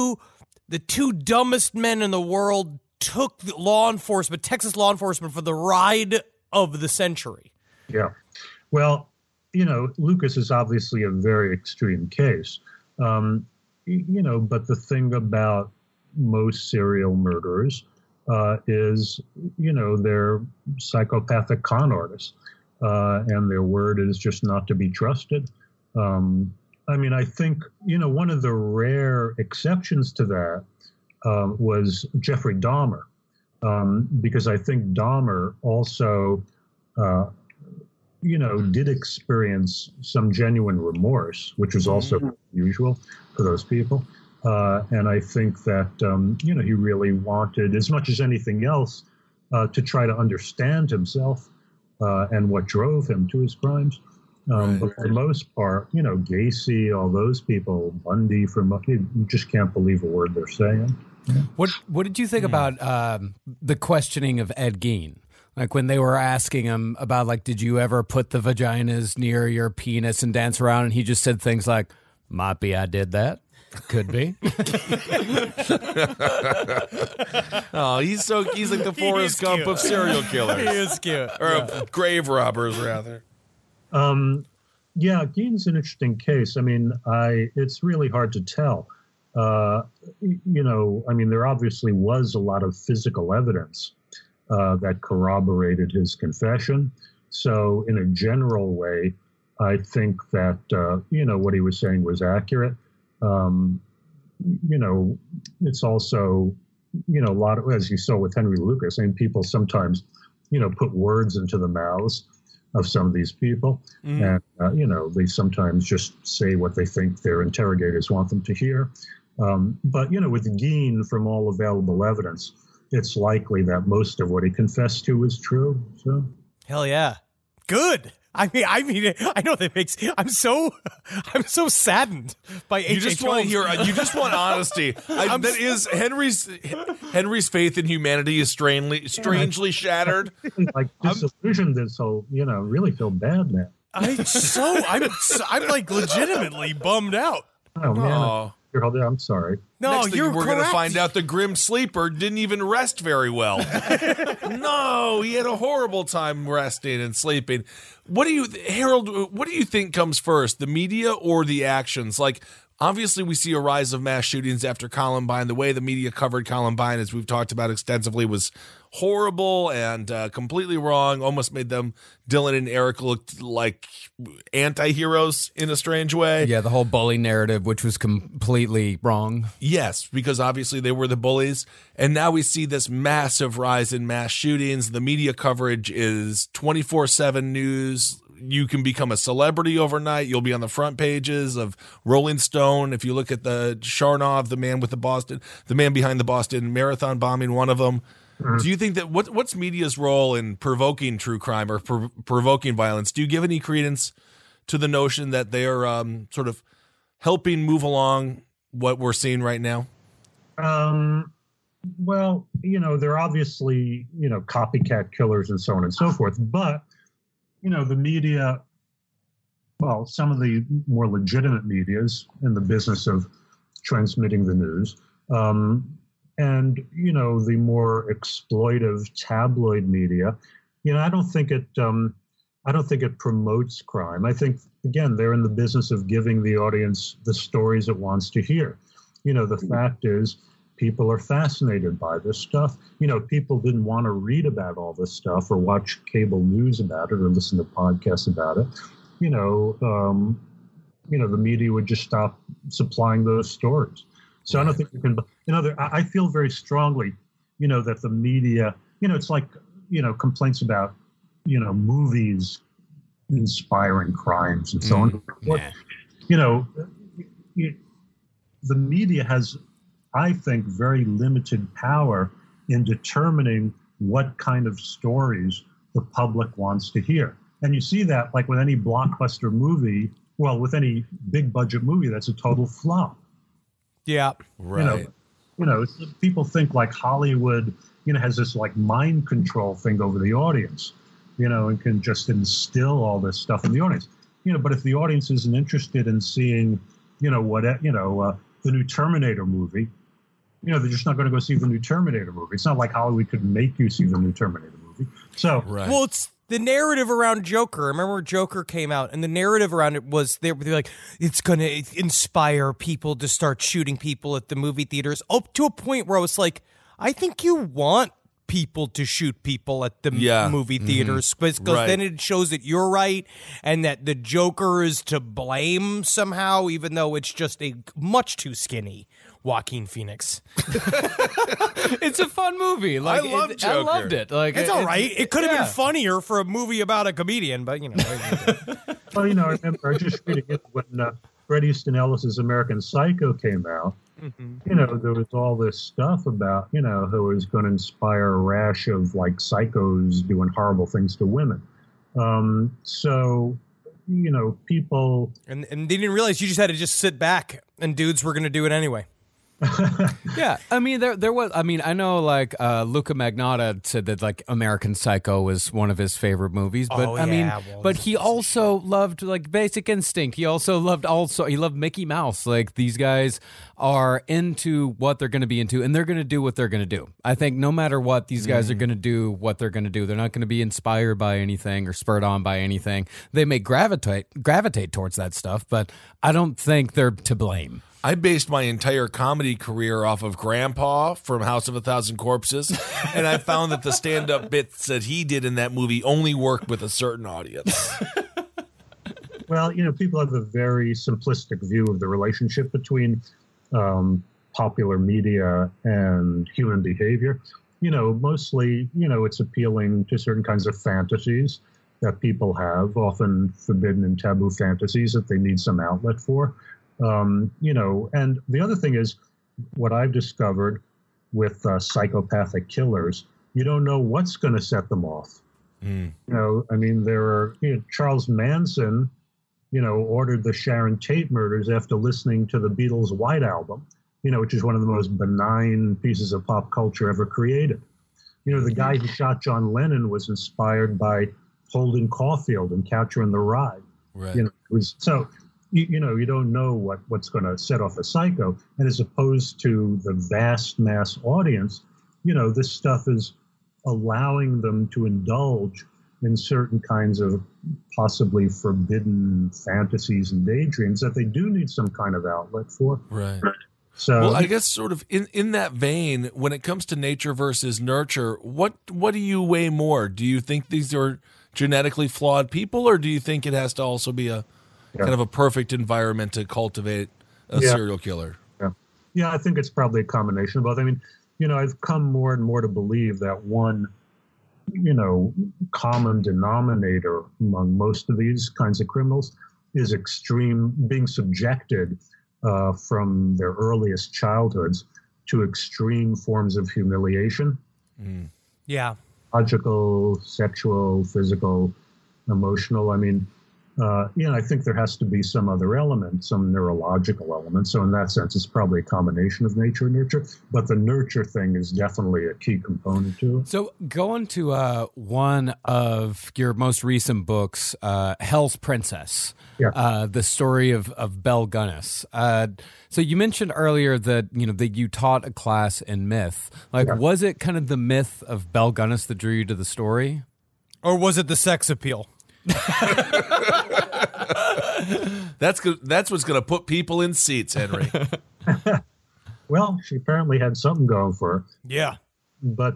two dumbest men in the world took Texas law enforcement for the ride of the century. Yeah, well, Lucas is obviously a very extreme case, but the thing about most serial murderers is, they're psychopathic con artists, and their word is just not to be trusted. I think, one of the rare exceptions to that was Jeffrey Dahmer, because I think Dahmer also, did experience some genuine remorse, which was also unusual for those people. And I think that, he really wanted, as much as anything else, to try to understand himself and what drove him to his crimes. But for the most part, Gacy, all those people, Bundy, you just can't believe a word they're saying. Yeah. What did you think about the questioning of Ed Gein? When they were asking him about, did you ever put the vaginas near your penis and dance around? And he just said things like, might be I did that. Could be. Oh, he's like the Forrest Gump of serial killers. He is cute. Or of grave robbers, rather. Yeah, Gein's an interesting case. It's really hard to tell. There obviously was a lot of physical evidence that corroborated his confession. So in a general way, I think that, what he was saying was accurate. It's also, a lot of, as you saw with Henry Lucas, people sometimes, put words into the mouths of some of these people. And, they sometimes just say what they think their interrogators want them to hear. But, with Gein, from all available evidence, it's likely that most of what he confessed to was true. So, hell yeah. Good. I mean, I know that makes. I'm so saddened by H.H. You just want to hear. You just want honesty. That is Henry's faith in humanity is strangely shattered. Like disillusioned, and so really feel bad now. I'm like legitimately bummed out. Oh man, Oh. I'm sorry. No, Next thing you're we're correct. going to find out the Grim Sleeper didn't even rest very well. No, he had a horrible time resting and sleeping. Harold, what do you think comes first, the media or the actions? Like, obviously we see a rise of mass shootings after Columbine. The way the media covered Columbine, as we've talked about extensively, was horrible and completely wrong. Almost made them, Dylan and Eric, look like anti-heroes in a strange way. Yeah, the whole bully narrative, which was completely wrong. Yes, because obviously they were the bullies. And now we see this massive rise in mass shootings. The media coverage is 24/7 news. You can become a celebrity overnight. You'll be on the front pages of Rolling Stone. If you look at the Sharnov, the man behind the Boston Marathon bombing, one of them. Do you think that what's media's role in provoking true crime or provoking violence? Do you give any credence to the notion that they are sort of helping move along what we're seeing right now? Well, they're obviously, copycat killers and so on and so forth. But, the media, well, some of the more legitimate medias in the business of transmitting the news, and, the more exploitive tabloid media, I don't think it promotes crime. I think, again, they're in the business of giving the audience the stories it wants to hear. The fact is, people are fascinated by this stuff. People didn't want to read about all this stuff or watch cable news about it or listen to podcasts about it. The media would just stop supplying those stories. So I don't think you can, I feel very strongly, that the media, it's like, complaints about, movies inspiring crimes and so on. The media has, I think, very limited power in determining what kind of stories the public wants to hear. And you see that like with any blockbuster movie, well, with any big budget movie, that's a total flop. Yeah. Right. People think like Hollywood, has this like mind control thing over the audience, and can just instill all this stuff in the audience. But if the audience isn't interested in seeing, the new Terminator movie, they're just not going to go see the new Terminator movie. It's not like Hollywood could make you see the new Terminator movie. So, right. Well, it's the narrative around Joker. Remember when Joker came out, and the narrative around it was they're like, it's going to inspire people to start shooting people at the movie theaters, up to a point where I was like, I think you want people to shoot people at the movie theaters because then it shows that you're right and that the Joker is to blame somehow, even though it's just a much too skinny Joaquin Phoenix. It's a fun movie. Like, I love Joker. I loved it. Like, It's all right. It could have been funnier for a movie about a comedian, but well, I remember I just reading it when Bret Easton Ellis's American Psycho came out. Mm-hmm. There was all this stuff about, who was going to inspire a rash of like psychos doing horrible things to women. So, people. And they didn't realize you just had to just sit back and dudes were going to do it anyway. Yeah, I mean, there was. I mean, I know like Luca Magnotta said that like American Psycho was one of his favorite movies, but but he also loved like Basic Instinct. He loved Mickey Mouse. Like these guys are into what they're going to be into, and they're going to do what they're going to do. I think no matter what, these guys are going to do what they're going to do. They're not going to be inspired by anything or spurred on by anything. They may gravitate towards that stuff, but I don't think they're to blame. I based my entire comedy career off of Grandpa from House of a Thousand Corpses, and I found that the stand-up bits that he did in that movie only worked with a certain audience. Well, people have a very simplistic view of the relationship between popular media and human behavior. Mostly, it's appealing to certain kinds of fantasies that people have, often forbidden and taboo fantasies that they need some outlet for. And the other thing is what I've discovered with psychopathic killers, you don't know what's going to set them off. You know, I mean, Charles Manson, ordered the Sharon Tate murders after listening to the Beatles' White Album, which is one of the most benign pieces of pop culture ever created. The guy who shot John Lennon was inspired by Holden Caulfield and Catcher in the Rye. Right. You don't know what's going to set off a psycho. And as opposed to the vast mass audience, this stuff is allowing them to indulge in certain kinds of possibly forbidden fantasies and daydreams that they do need some kind of outlet for. Right. So, well, I guess sort of in that vein, when it comes to nature versus nurture, what do you weigh more? Do you think these are genetically flawed people, or do you think it has to also be a kind of a perfect environment to cultivate a serial killer? Yeah, I think it's probably a combination of both. I mean, I've come more and more to believe that one, common denominator among most of these kinds of criminals is being subjected from their earliest childhoods to extreme forms of humiliation. Yeah. Logical, sexual, physical, emotional. I mean, I think there has to be some other element, some neurological element. So in that sense, it's probably a combination of nature and nurture. But the nurture thing is definitely a key component to it. So going to one of your most recent books, Hell's Princess, the story of Belle Gunness. So you mentioned earlier that that you taught a class in myth. Was it kind of the myth of Belle Gunness that drew you to the story, or was it the sex appeal? That's good. That's what's going to put people in seats, Henry. Well, she apparently had something going for her. Yeah. But,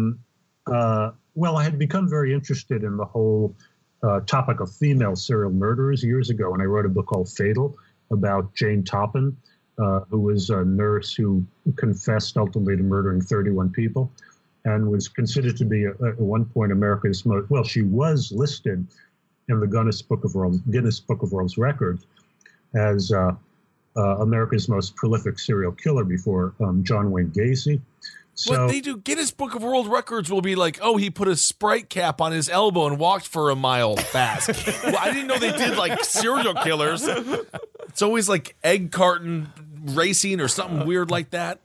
I had become very interested in the whole topic of female serial murderers years ago when I wrote a book called Fatal about Jane Toppin, who was a nurse who confessed ultimately to murdering 31 people and was considered to be, at one point, America's most, she was listed in the Guinness Book of World Records as America's most prolific serial killer before John Wayne Gacy. So, what they do, Guinness Book of World Records will be like, he put a Sprite cap on his elbow and walked for a mile fast. Well, I didn't know they did like serial killers. It's always like egg carton racing or something weird like that.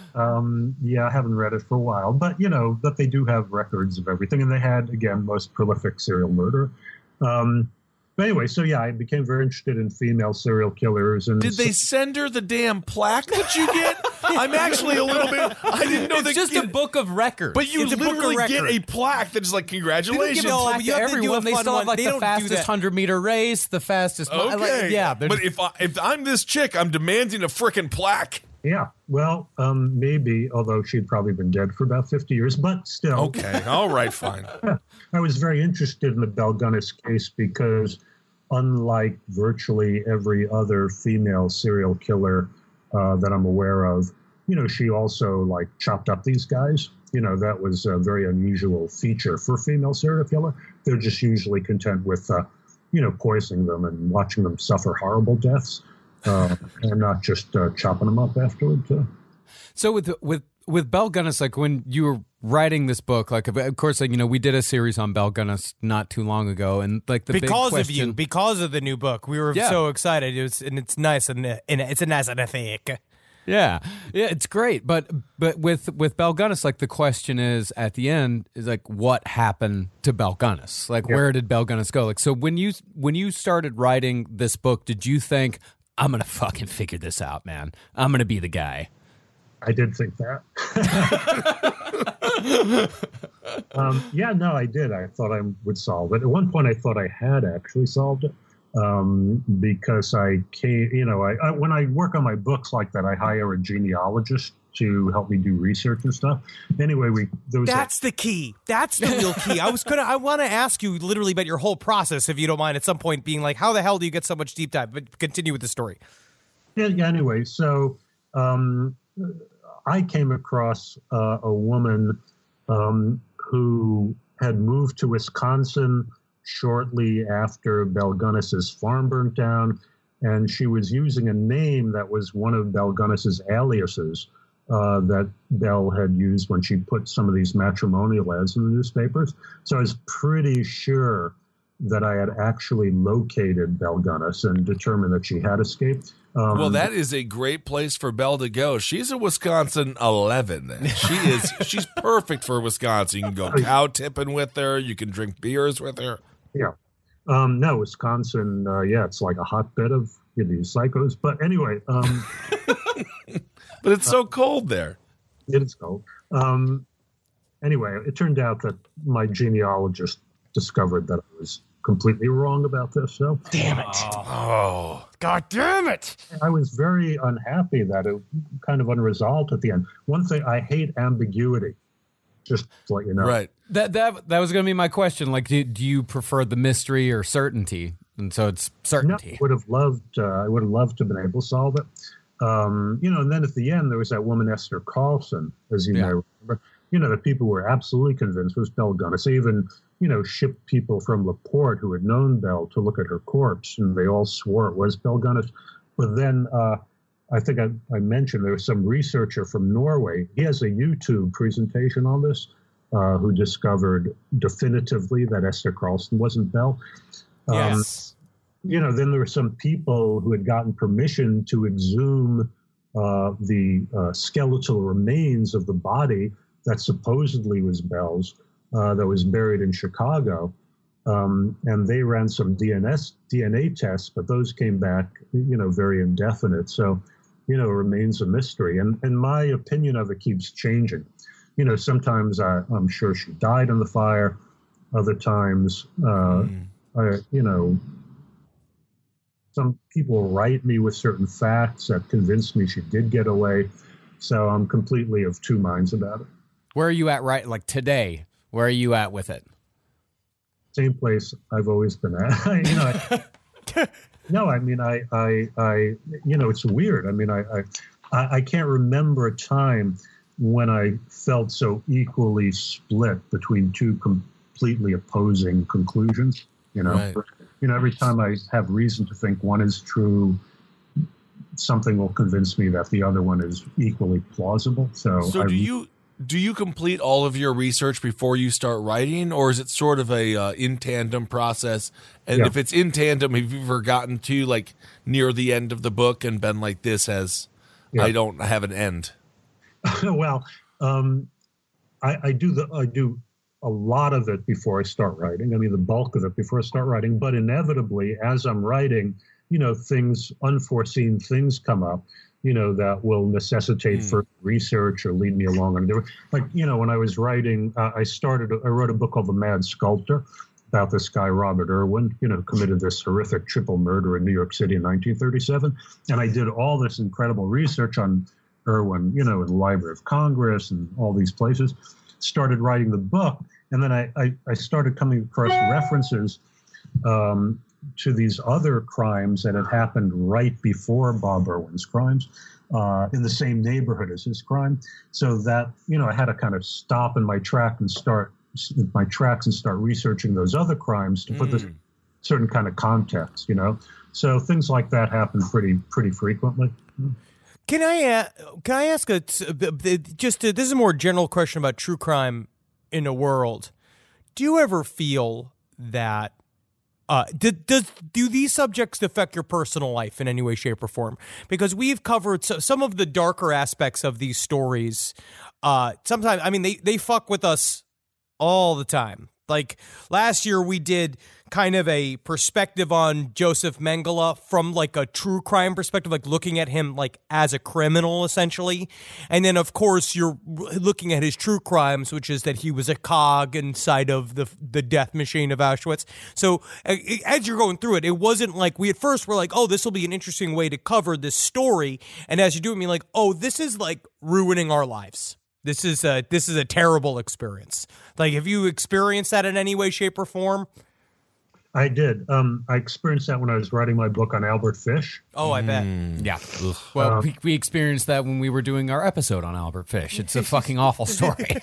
I haven't read it for a while, but but they do have records of everything, and they had, again, most prolific serial murderer. But anyway, I became very interested in female serial killers. And did they send her the damn plaque that you get? I'm actually a little bit. I didn't know it's just a book of records. But you literally get a plaque that's like, congratulations. They don't give everyone. They still have the fastest 100-meter race, the fastest. Okay. But if I'm this chick, I'm demanding a frickin' plaque. Yeah, well, maybe, although she'd probably been dead for about 50 years, but still. Okay, all right, fine. I was very interested in the Belle Gunness case because unlike virtually every other female serial killer that I'm aware of, she also chopped up these guys. That was a very unusual feature for a female serial killer. They're just usually content with, poisoning them and watching them suffer horrible deaths. And not just chopping them up afterward. So with Belle Gunness, when you were writing this book, of course, we did a series on Belle Gunness not too long ago, and the big question, because of the new book, we were so excited. It's nice and it's a nice ethic. Yeah, it's great. But with Belle Gunness, the question is at the end is what happened to Belle Gunness? Where did Belle Gunness go? So when you started writing this book, did you think, I'm going to fucking figure this out, man. I'm going to be the guy? I did think that. I did. I thought I would solve it. At one point, I thought I had actually solved it because I came, when I work on my books like that, I hire a genealogist to help me do research and stuff. Anyway, that's the key. That's the real key. I want to ask you literally about your whole process, if you don't mind, at some point being how the hell do you get so much deep dive? But continue with the story. Yeah. Anyway, so I came across a woman who had moved to Wisconsin shortly after Belle Gunness's farm burnt down, and she was using a name that was one of Belle Gunness's aliases. that Bell had used when she put some of these matrimonial ads in the newspapers. So I was pretty sure that I had actually located Belle Gunness and determined that she had escaped. Well, that is a great place for Belle to go. She's a Wisconsin 11. She's perfect for Wisconsin. You can go cow tipping with her. You can drink beers with her. Yeah. No, Wisconsin, it's like a hotbed of these psychos. But anyway. But it's so cold there. It is cold. Anyway, it turned out that my genealogist discovered that I was completely wrong about this. So, damn it! Oh, God damn it! I was very unhappy that it kind of unresolved at the end. One thing, I hate ambiguity. Just to let you know, right? That was going to be my question. Like, do you prefer the mystery or certainty? And so it's certainty. No, I would have loved to have been able to solve it. And then at the end there was that woman Esther Carlson, as you may remember. The people were absolutely convinced was Belle Gunness. They even, shipped people from LaPorte who had known Belle to look at her corpse, and they all swore it was Belle Gunness. But then I think I mentioned there was some researcher from Norway. He has a YouTube presentation on this, who discovered definitively that Esther Carlson wasn't Belle. Yes. Then there were some people who had gotten permission to exhume the skeletal remains of the body that supposedly was Belle's, that was buried in Chicago. And they ran some DNA tests, but those came back, very indefinite. So, it remains a mystery. And my opinion of it keeps changing. Sometimes I'm sure she died in the fire. Other times, some people write me with certain facts that convince me she did get away. So I'm completely of two minds about it. Where are you at like today? Where are you at with it? Same place I've always been at. No, I mean, I it's weird. I mean, I can't remember a time when I felt so equally split between two completely opposing conclusions, Right. Every time I have reason to think one is true, something will convince me that the other one is equally plausible. So do you complete all of your research before you start writing, or is it sort of a in tandem process? And if it's in tandem, have you ever gotten to like near the end of the book and been like, this has, I don't have an end? Well, I do a lot of it before I start writing. I mean, the bulk of it before I start writing. But inevitably, as I'm writing, unforeseen things come up, that will necessitate further research or lead me along. And when I was writing, I wrote a book called The Mad Sculptor about this guy, Robert Irwin, committed this horrific triple murder in New York City in 1937. And I did all this incredible research on Irwin, in the Library of Congress and all these places. Started writing the book, and then I started coming across references to these other crimes that had happened right before Bob Irwin's crimes, in the same neighborhood as his crime. So that, I had to kind of stop in my tracks and start researching those other crimes to put this certain kind of context, So things like that happen pretty frequently. Can I ask this is a more general question about true crime in the world. Do you ever feel that do these subjects affect your personal life in any way, shape, or form? Because we've covered some of the darker aspects of these stories. Sometimes, I mean, they fuck with us all the time. Like last year, we did kind of a perspective on Joseph Mengele from like a true crime perspective, like looking at him like as a criminal essentially. And then of course you're looking at his true crimes, which is that he was a cog inside of the death machine of Auschwitz. So as you're going through it, it wasn't like we at first were like, oh, this will be an interesting way to cover this story. And as you do it, you're like, oh, this is like ruining our lives. This is a terrible experience. Like, have you experienced that in any way, shape, or form? I did. I experienced that when I was writing my book on Albert Fish. Oh, I bet. Yeah. Well, we experienced that when we were doing our episode on Albert Fish. It's a fucking awful story.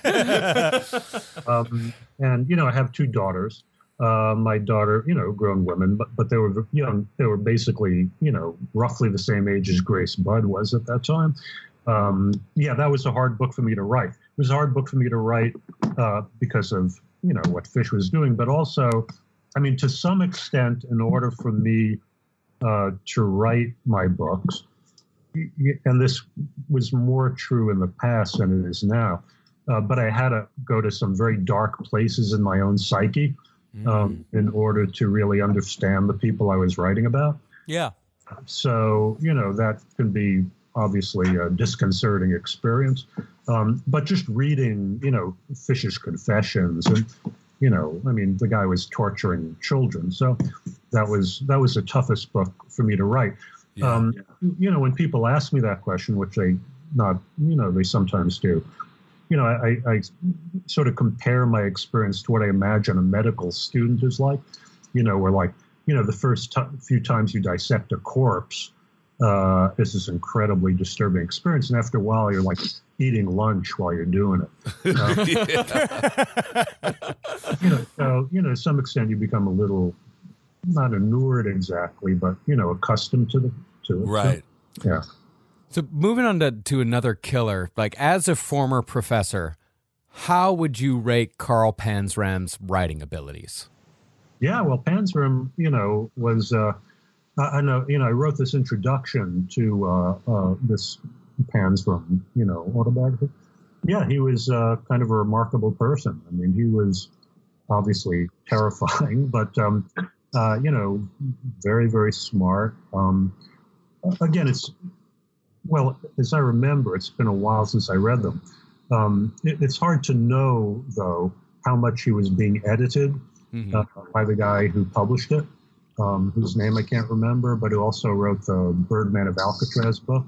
And, I have two daughters. My daughter, grown women, but they were, they were basically, roughly the same age as Grace Budd was at that time. yeah, that was a hard book for me to write. It was a hard book for me to write because of, what Fish was doing, but also, I mean, to some extent, in order for me to write my books, and this was more true in the past than it is now, but I had to go to some very dark places in my own psyche in order to really understand the people I was writing about. Yeah. So, that can be obviously a disconcerting experience. But just reading, Fish's confessions and, I mean, the guy was torturing children. So that was the toughest book for me to write. Yeah. When people ask me that question, which they sometimes do, I sort of compare my experience to what I imagine a medical student is like, where like, the first few times you dissect a corpse, is this incredibly disturbing experience. And after a while, you're like eating lunch while you're doing it. So, to some extent, you become a little, not inured exactly, but, accustomed to it. Right. So, yeah. So moving on to another killer, like as a former professor, how would you rate Carl Panzram's writing abilities? Yeah, well, Panzram, was, I know, I wrote this introduction to this Panzram, autobiography. Yeah, he was kind of a remarkable person. I mean, he was obviously terrifying, but, very, very smart. Again, as I remember, it's been a while since I read them. It's hard to know, though, how much he was being edited by the guy who published it, whose name I can't remember, but who also wrote the Birdman of Alcatraz book.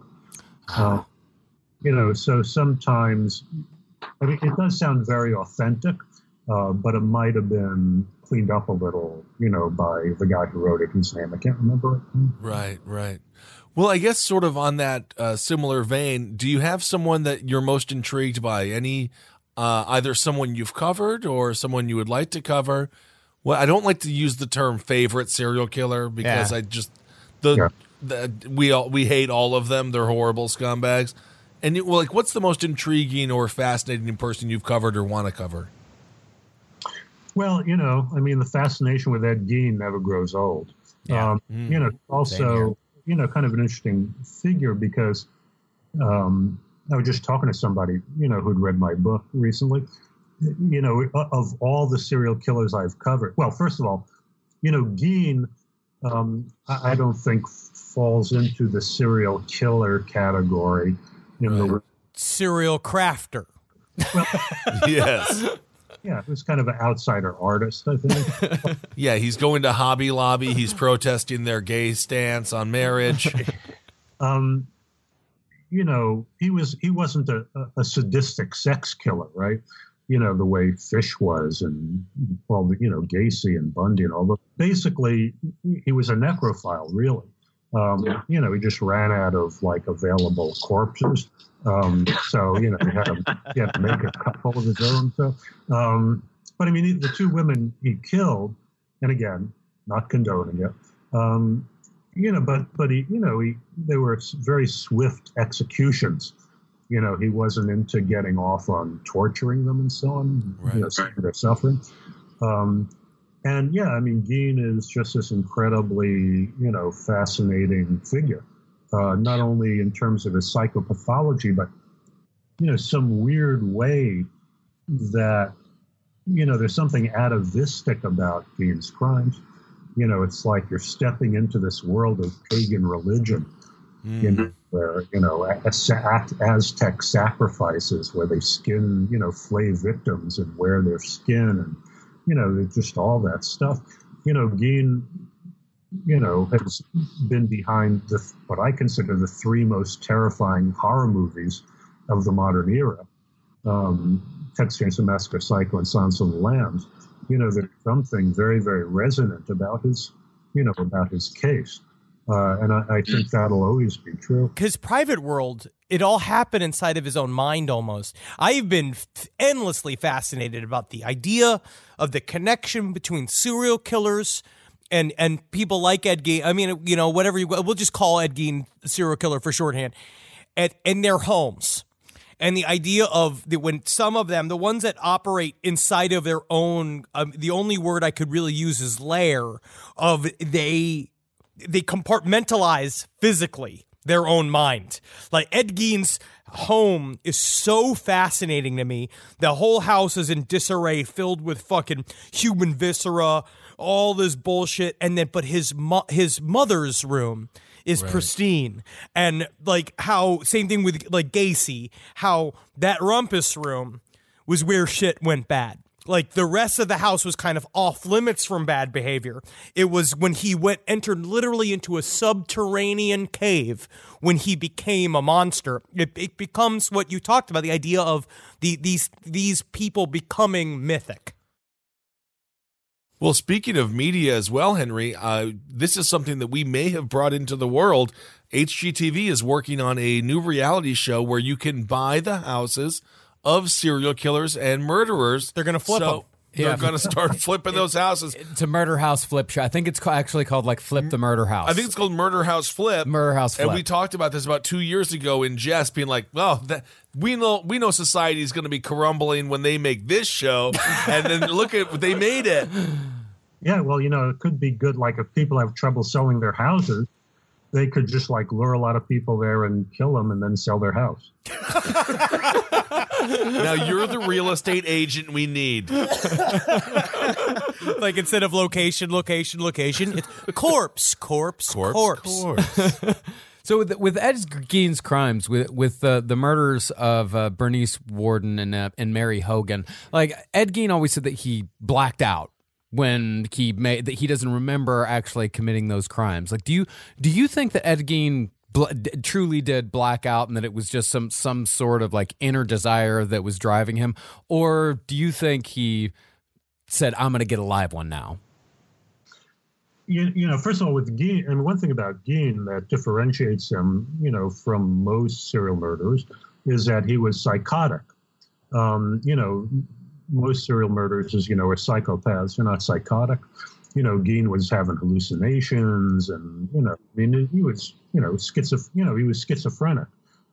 So sometimes, I mean, it does sound very authentic, but it might have been cleaned up a little, by the guy who wrote it, whose name I can't remember. Right. Well, I guess sort of on that similar vein, do you have someone that you're most intrigued by? Any, either someone you've covered or someone you would like to cover? Well, I don't like to use the term favorite serial killer because I just we hate all of them. They're horrible scumbags. And what's the most intriguing or fascinating person you've covered or want to cover? Well, I mean, the fascination with Ed Gein never grows old. Yeah. Also, kind of an interesting figure because I was just talking to somebody, who'd read my book recently. Of all the serial killers I've covered, well, first of all, Gein, I don't think falls into the serial killer category in the serial crafter. Well, yes. Yeah, it was kind of an outsider artist, I think. Yeah, he's going to Hobby Lobby. He's protesting their gay stance on marriage. He wasn't a sadistic sex killer, right? The way Fish was and all the, Gacy and Bundy and all that. Basically, he was a necrophile, really. He just ran out of available corpses. So, he had to make a couple of his own. So, but I mean, the two women he killed, and again, not condoning it, but they were very swift executions. He wasn't into getting off on torturing them and so on, their suffering. And yeah, I mean, Gein is just this incredibly, fascinating figure, not only in terms of his psychopathology, but, some weird way that, there's something atavistic about Gein's crimes. It's like you're stepping into this world of pagan religion, where, Aztec sacrifices where they skin, flay victims and wear their skin and, just all that stuff. Gein, has been behind what I consider the three most terrifying horror movies of the modern era. Texas Chainsaw Massacre, Psycho, and Silence of the Lambs. There's something very, very resonant about his case. And I think that'll always be true. His private world, it all happened inside of his own mind almost. I've been endlessly fascinated about the idea of the connection between serial killers and people like Ed Gein. I mean, whatever we'll just call Ed Gein a serial killer for shorthand. in their homes. And the idea of when some of them, the ones that operate inside of their own, the only word I could really use is lair, of they compartmentalize physically their own mind. Like Ed Gein's home is so fascinating to me. The whole house is in disarray, filled with fucking human viscera, all this bullshit, and then but his mother's room is pristine. And like how, same thing with like Gacy, how that rumpus room was where shit went bad. Like the rest of the house was kind of off limits from bad behavior. It was when he entered literally into a subterranean cave when he became a monster. It becomes what you talked about, the idea of these people becoming mythic. Well, speaking of media as well, Henry, this is something that we may have brought into the world. HGTV is working on a new reality show where you can buy the houses of serial killers and murderers. They're going to flip them. They're going to start flipping those houses. It's a murder house flip show. I think it's actually called like Flip the Murder House. I think it's called Murder House Flip. Murder House Flip. And we talked about this about 2 years ago in jest, being like, well, we know society is going to be crumbling when they make this show. And then look at, they made it. Yeah, well, it could be good. Like if people have trouble selling their houses, they could just like lure a lot of people there and kill them and then sell their house. Now you're the real estate agent we need. Like instead of location, it's corpse. So with Ed Gein's crimes, with the murders of Bernice Worden and Mary Hogan, like Ed Gein always said that he blacked out when that he doesn't remember actually committing those crimes. Like, do you think that Ed Gein truly did black out and that it was just some sort of like inner desire that was driving him, or do you think he said, "I'm going to get a live one now"? First of all, with Gein, and one thing about Gein that differentiates him, from most serial murderers, is that he was psychotic. Most serial murderers, are psychopaths. They're not psychotic. Gein was having hallucinations, and he was, he was schizophrenic.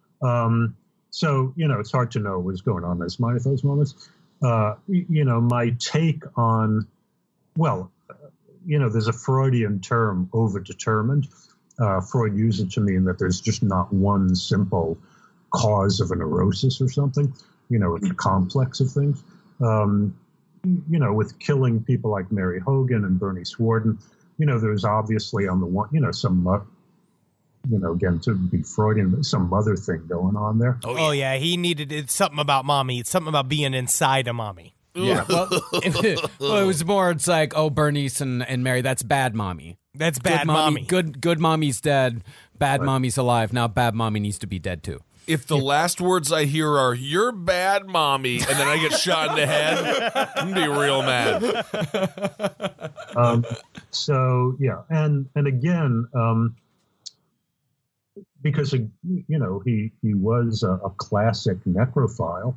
So it's hard to know what was going on in his mind at those moments. My take on, there's a Freudian term, overdetermined. Freud used it to mean that there's just not one simple cause of a neurosis or something. It's a complex of things. With killing people like Mary Hogan and Bernice Worden, there's obviously on the one, some, again, to be Freudian, some mother thing going on there. Oh yeah. He needed something about mommy. It's something about being inside of mommy. Yeah. Well, it was more, it's like, oh, Bernice and Mary, that's bad mommy. That's bad mommy. Good mommy's dead. Bad mommy's alive. Now bad mommy needs to be dead too. If the last words I hear are "you're bad, mommy," and then I get shot in the head, I'm gonna be real mad. So yeah, and again, because he was a classic necrophile.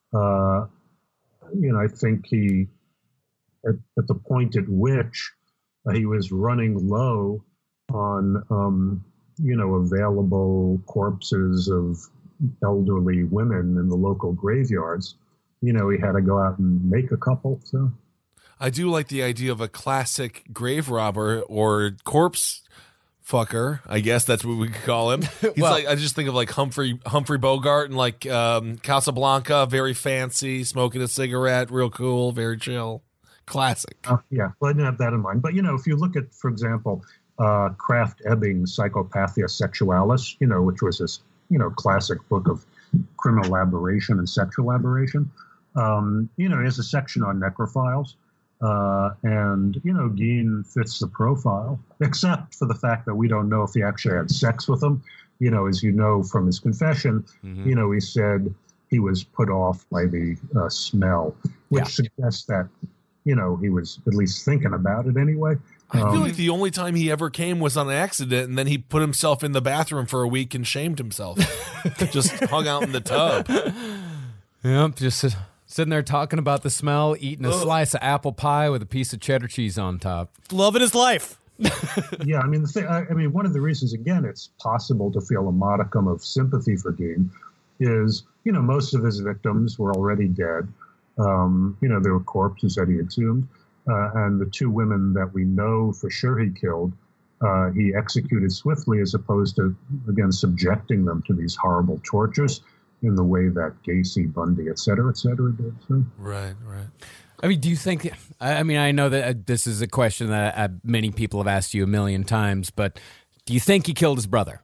I think he at the point at which he was running low on available corpses of elderly women in the local graveyards, he had to go out and make a couple. So I do like the idea of a classic grave robber or corpse fucker. I guess that's what we could call him. He's I just think of like Humphrey Bogart and like Casablanca, very fancy, smoking a cigarette, real cool, very chill. Classic. Yeah, well, I didn't have that in mind. But, if you look at, for example, Kraft Ebbing's Psychopathia Sexualis, which was this, classic book of criminal aberration and sexual aberration, there's a section on necrophiles. And Gein fits the profile, except for the fact that we don't know if he actually had sex with them. As from his confession, he said he was put off by the smell, which suggests that, he was at least thinking about it anyway. I feel like the only time he ever came was on accident, and then he put himself in the bathroom for a week and shamed himself. Just hung out in the tub. Yep, just sitting there talking about the smell, eating a slice of apple pie with a piece of cheddar cheese on top. Loving his life. Yeah, I mean, one of the reasons, again, it's possible to feel a modicum of sympathy for Gein is, most of his victims were already dead. They were corpses that he exhumed. And the two women that we know for sure he killed, he executed swiftly, as opposed to, again, subjecting them to these horrible tortures in the way that Gacy, Bundy, et cetera, did. So. Right. I mean, do you think, I know that this is a question that many people have asked you a million times, but do you think he killed his brother?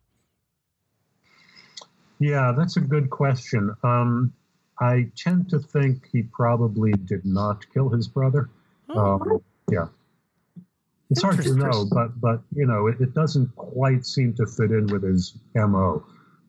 Yeah, that's a good question. I tend to think he probably did not kill his brother. Yeah. It's hard to know, but it doesn't quite seem to fit in with his MO.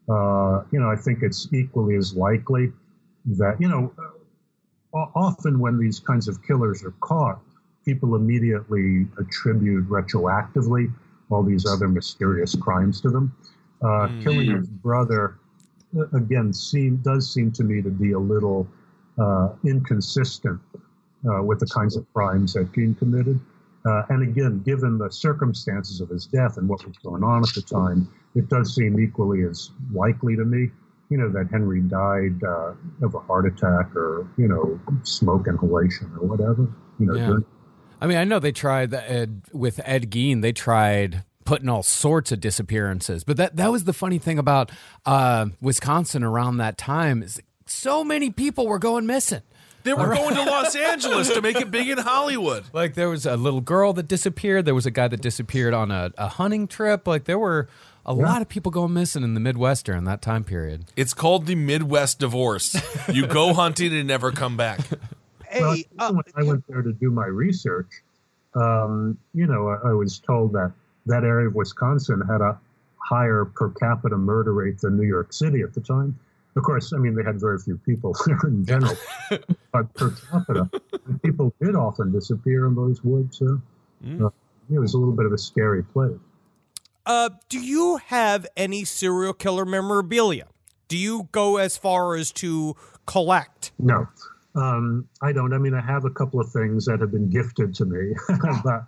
I think it's equally as likely that, often when these kinds of killers are caught, people immediately attribute retroactively all these other mysterious crimes to them. Killing his brother, again, does seem to me to be a little inconsistent with the kinds of crimes that Gein committed. And again, given the circumstances of his death and what was going on at the time, it does seem equally as likely to me, that Henry died of a heart attack or, smoke inhalation or whatever. Yeah. I mean, I know they tried with Ed Gein, they tried putting all sorts of disappearances. But that was the funny thing about Wisconsin around that time is so many people were going missing. They were going to Los Angeles to make it big in Hollywood. Like there was a little girl that disappeared. There was a guy that disappeared on a hunting trip. Like there were a lot of people going missing in the Midwest during that time period. It's called the Midwest divorce. You go hunting and never come back. Hey, when I went there to do my research, I was told that area of Wisconsin had a higher per capita murder rate than New York City at the time. Of course, they had very few people there in general, but per capita, people did often disappear in those woods. It was a little bit of a scary place. Do you have any serial killer memorabilia? Do you go as far as to collect? No, I don't. I have a couple of things that have been gifted to me, but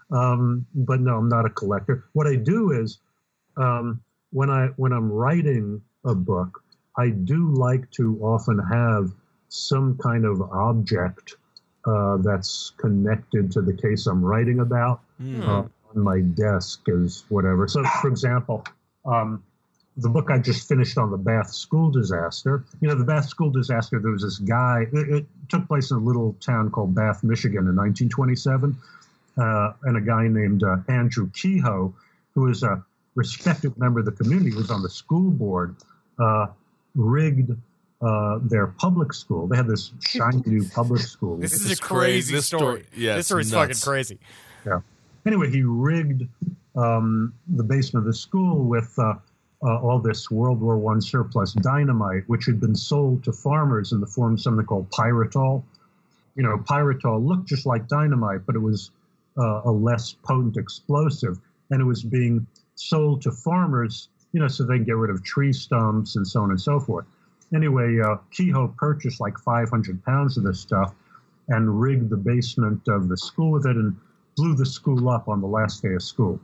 no, I'm not a collector. What I do is when I'm writing a book, I do like to often have some kind of object that's connected to the case I'm writing about on my desk as whatever. So, for example, the book I just finished on the Bath school disaster, the Bath school disaster, there was this guy, it took place in a little town called Bath, Michigan in 1927, and a guy named Andrew Kehoe, who was a respected member of the community, was on the school board, rigged their public school. They had this shiny new public school. This is a crazy story. Yeah, this story's fucking crazy. Yeah. Anyway, he rigged the basement of the school with all this World War I surplus dynamite, which had been sold to farmers in the form of something called pyritol. Pyritol looked just like dynamite, but it was a less potent explosive, and it was being sold to farmers so they can get rid of tree stumps and so on and so forth. Anyway, Kehoe purchased like 500 pounds of this stuff and rigged the basement of the school with it and blew the school up on the last day of school.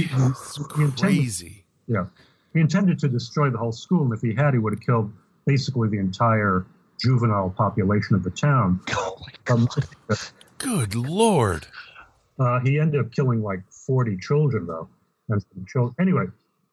Crazy. He intended to destroy the whole school, and if he had, he would have killed basically the entire juvenile population of the town. Oh, my God. Good Lord. He ended up killing like 40 children, though. And some children. Anyway,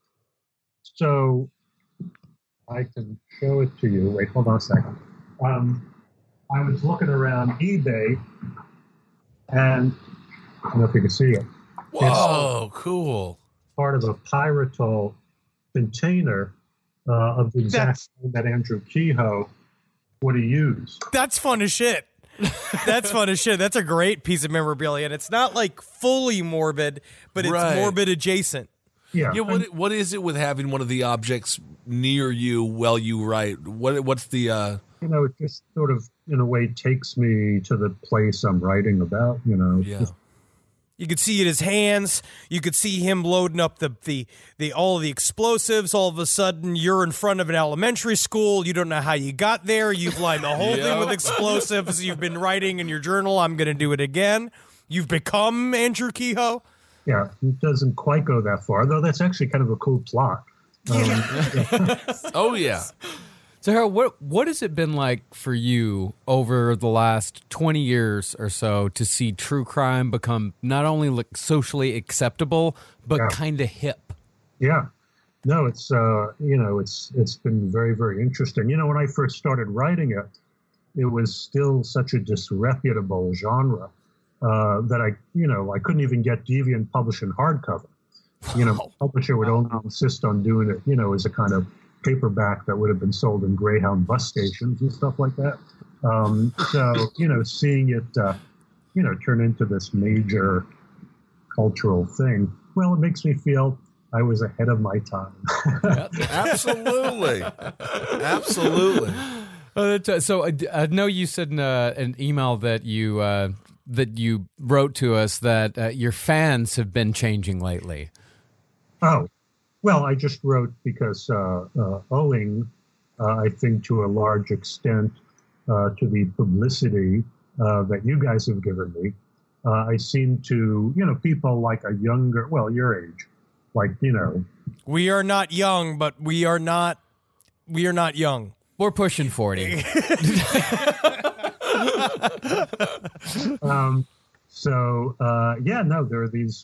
so I can show it to you. Wait, hold on a second. I was looking around eBay, and I don't know if you can see it. Whoa, cool. Part of a pyritol container of the exact thing that Andrew Kehoe would have used. That's fun as shit. That's fun as shit. That's a great piece of memorabilia, and it's not like fully morbid, but it's morbid adjacent. Yeah. What is it with having one of the objects near you while you write? What's the it just sort of in a way takes me to the place I'm writing about, Yeah. You could see it in his hands. You could see him loading up the all of the explosives. All of a sudden, you're in front of an elementary school. You don't know how you got there. You've lined the whole thing with explosives. You've been writing in your journal, I'm going to do it again. You've become Andrew Kehoe. Yeah, it doesn't quite go that far, though. That's actually kind of a cool plot. Oh yeah. So, Harold, what has it been like for you over the last 20 years or so to see true crime become not only like socially acceptable, but kind of hip? Yeah. No, it's it's been very, very interesting. When I first started writing it, it was still such a disreputable genre that I couldn't even get Deviant published in hardcover. Publisher would only insist on doing it, as a kind of paperback that would have been sold in Greyhound bus stations and stuff like that. So, seeing it, turn into this major cultural thing, well, it makes me feel I was ahead of my time. Absolutely. Absolutely. So I know you said in an email that you wrote to us that your fans have been changing lately. Oh, well, I just wrote because owing, I think, to a large extent to the publicity that you guys have given me, I seem to, people like your age, We are not young, but we are not young. We're pushing 40. There are these,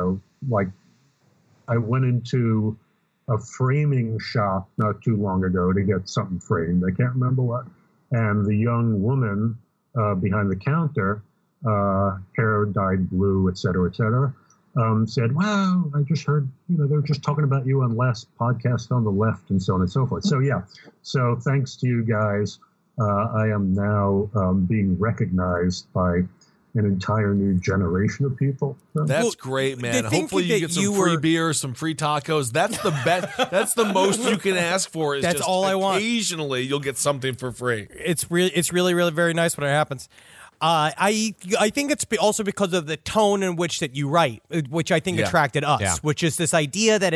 I went into a framing shop not too long ago to get something framed. I can't remember what. And the young woman behind the counter, hair dyed blue, et cetera, said, wow, I just heard, they were just talking about you on last podcast on the left and so on and so forth. So, yeah. So thanks to you guys, I am now being recognized by an entire new generation of people. That's great, man. Hopefully you get some free beer, some free tacos. That's the best. That's the most you can ask for. Is that's just all I want. Occasionally you'll get something for free. It's really, really very nice when it happens. I think it's also because of the tone in which that you write, which I think attracted us, which is this idea that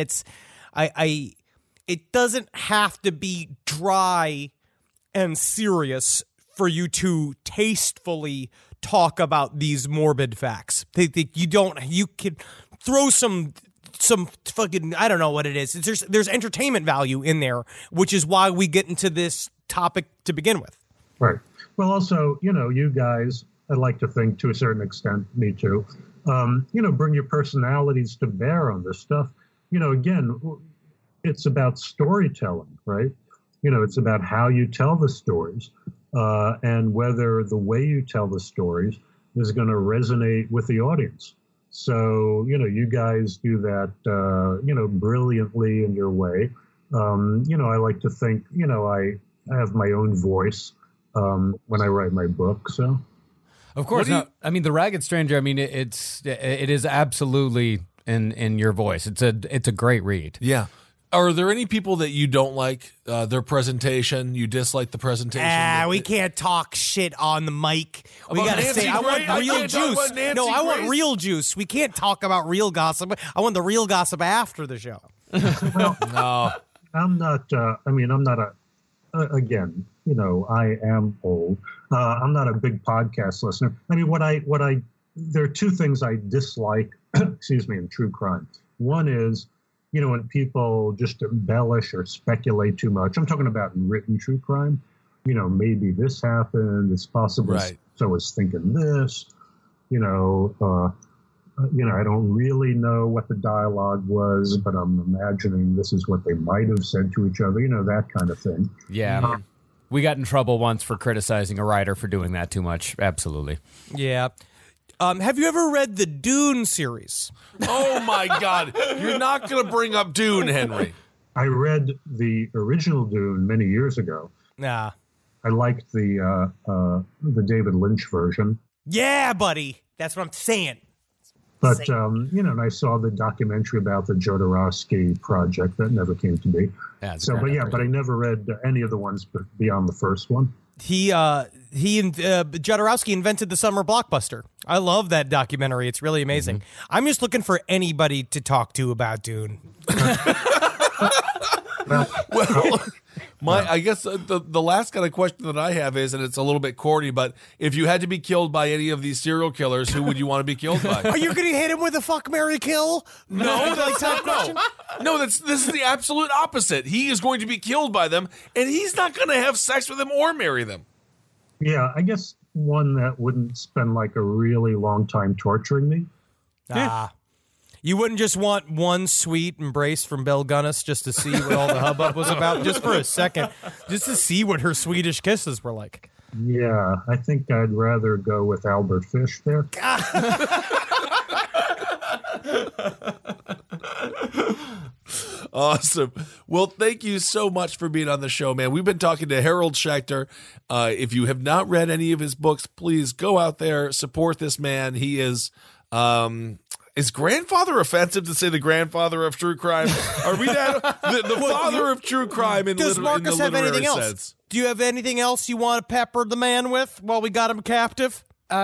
it doesn't have to be dry and serious for you to tastefully talk about these morbid facts. You can throw some fucking, I don't know what it is. There's entertainment value in there, which is why we get into this topic to begin with. Right. Well, also, you guys, I'd like to think to a certain extent, me too, bring your personalities to bear on this stuff. Again, it's about storytelling, right? It's about how you tell the stories and whether the way you tell the stories is going to resonate with the audience. So, you guys do that, brilliantly in your way. I like to think, I have my own voice when I write my book. So, of course, The Ragged Stranger. It is absolutely in your voice. It's a great read. Yeah. Are there any people that you don't like their presentation? You dislike the presentation? We can't talk shit on the mic. We gotta say, I want real juice. No, I want real juice. We can't talk about real gossip. I want the real gossip after the show. Well, No, I'm not. I'm not a. Again, I am old. I'm not a big podcast listener. There are two things I dislike, in true crime. One is, when people just embellish or speculate too much. I'm talking about in written true crime. Maybe this happened. It's possible. Right. So I was thinking this. I don't really know what the dialogue was, but I'm imagining this is what they might have said to each other. That kind of thing. Yeah. We got in trouble once for criticizing a writer for doing that too much. Absolutely. Yeah. Have you ever read the Dune series? Oh my God! You're not going to bring up Dune, Henry. I read the original Dune many years ago. Nah. I liked the David Lynch version. Yeah, buddy. That's what I'm saying. But, and I saw the documentary about the Jodorowsky project that never came to be. Yeah, but I never read any of the ones beyond the first one. Jodorowsky invented the summer blockbuster. I love that documentary. It's really amazing. Mm-hmm. I'm just looking for anybody to talk to about Dune. Well, I guess the last kind of question that I have is, and it's a little bit corny, but if you had to be killed by any of these serial killers, who would you want to be killed by? Are you going to hit him with a fuck, marry, kill? No, this is the absolute opposite. He is going to be killed by them, and he's not going to have sex with them or marry them. Yeah, I guess one that wouldn't spend like a really long time torturing me. You wouldn't just want one sweet embrace from Belle Gunness just to see what all the hubbub was about, just for a second, just to see what her Swedish kisses were like. Yeah, I think I'd rather go with Albert Fish there. Awesome. Well, thank you so much for being on the show, man. We've been talking to Harold Schechter. If you have not read any of his books, please go out there, support this man. He is grandfather offensive to say the grandfather of true crime? Are we that the father of true crime in, Does Marcus in the have literary anything else? sense? Do you have anything else you want to pepper the man with while we got him captive?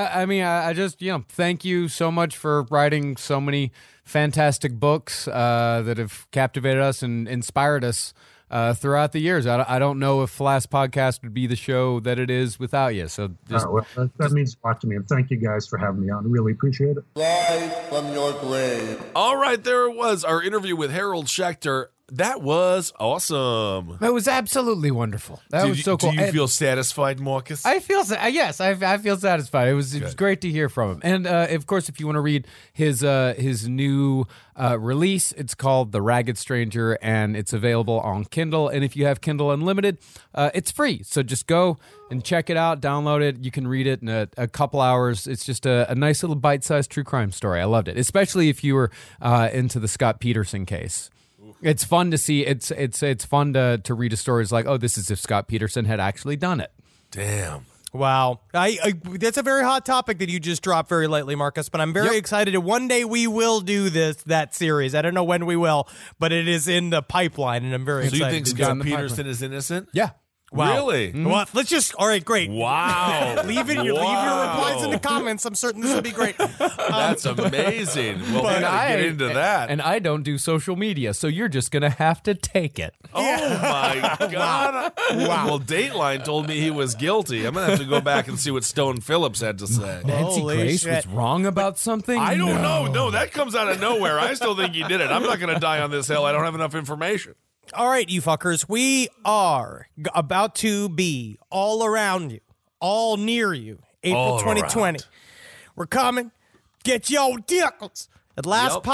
I just, thank you so much for writing so many fantastic books that have captivated us and inspired us throughout the years. I don't know if Last Podcast would be the show that it is without you. So that means a lot to me. And thank you guys for having me on. I really appreciate it. Live from your grave. All right, there it was, our interview with Harold Schechter. That was awesome. That was absolutely wonderful. That was so cool. Do you feel satisfied, Marcus? I feel I feel satisfied. It was great to hear from him. And of course, if you want to read his new release, it's called The Ragged Stranger, and it's available on Kindle. And if you have Kindle Unlimited, it's free. So just go and check it out, download it. You can read it in a couple hours. It's just a nice little bite-sized true crime story. I loved it, especially if you were into the Scott Peterson case. It's fun to see. It's fun to read a story. It's like, oh, this is if Scott Peterson had actually done it. Damn. Wow. That's a very hot topic that you just dropped very lightly, Marcus, but I'm very excited. One day we will do that series. I don't know when we will, but it is in the pipeline, and I'm very excited. So you think Scott Peterson is innocent? Yeah. Wow. Really? Well, let's just, all right, great. Wow. Leave your replies in the comments. I'm certain this will be great. That's amazing. Well, we gotta get into that. And I don't do social media, so you're just going to have to take it. Oh, my God. Wow. Well, Dateline told me he was guilty. I'm going to have to go back and see what Stone Phillips had to say. Nancy Holy Grace shit. was wrong about something? I don't know. No, that comes out of nowhere. I still think he did it. I'm not going to die on this hill. I don't have enough information. All right, you fuckers, we are about to be all around you, all near you, April 2020. We're coming. Get your tickets at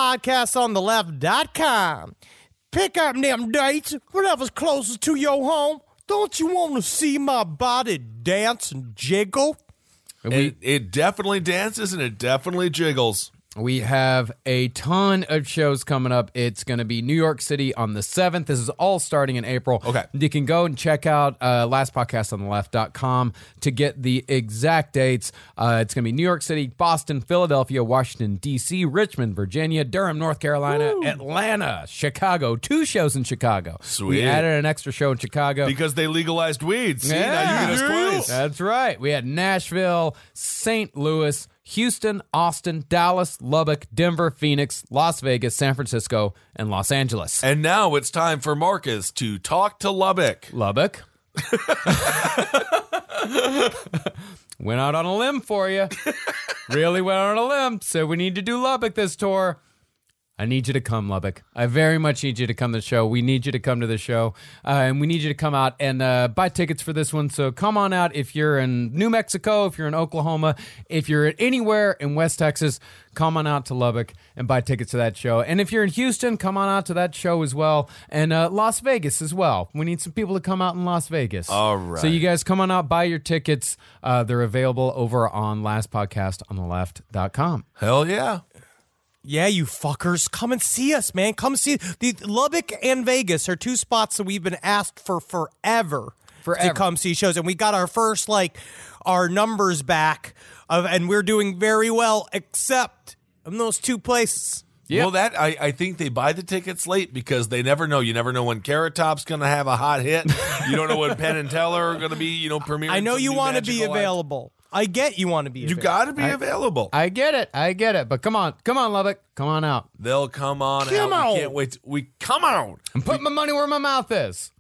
lastpodcastonTheLeft.com. Pick up them dates, whatever's closest to your home. Don't you want to see my body dance and jiggle? It definitely dances and it definitely jiggles. We have a ton of shows coming up. It's going to be New York City on the 7th. This is all starting in April. Okay. You can go and check out lastpodcastonTheLeft.com to get the exact dates. It's going to be New York City, Boston, Philadelphia, Washington, D.C., Richmond, Virginia, Durham, North Carolina, Atlanta, Chicago. 2 shows in Chicago. Sweet. We added an extra show in Chicago. Because they legalized weed. See, now you get us twice. That's right. We had Nashville, St. Louis, Houston, Austin, Dallas, Lubbock, Denver, Phoenix, Las Vegas, San Francisco, and Los Angeles. And now it's time for Marcus to talk to Lubbock. Lubbock. Went out on a limb for you. Really went out on a limb. So we need to do Lubbock this tour. I need you to come, Lubbock. I very much need you to come to the show. We need you to come to the show. And we need you to come out and buy tickets for this one. So come on out if you're in New Mexico, if you're in Oklahoma, if you're anywhere in West Texas, come on out to Lubbock and buy tickets to that show. And if you're in Houston, come on out to that show as well. And Las Vegas as well. We need some people to come out in Las Vegas. All right. So you guys come on out, buy your tickets. They're available over on lastpodcastonTheLeft.com. Hell yeah. Yeah, you fuckers, come and see us, man. Come see the Lubbock and Vegas are 2 spots that we've been asked for forever to come see shows, and we got our first our numbers back and we're doing very well, except in those 2 places. Yep. Well, I think they buy the tickets late because they never know. You never know when Carrot Top's going to have a hot hit. You don't know when Penn and Teller are going to be, premiering. I know you want to be available. I get you want to be available. You got to be available. I get it. But come on, Lubbock. Come on out. They'll come on out. Come on. We can't wait. Come on. And put my money where my mouth is.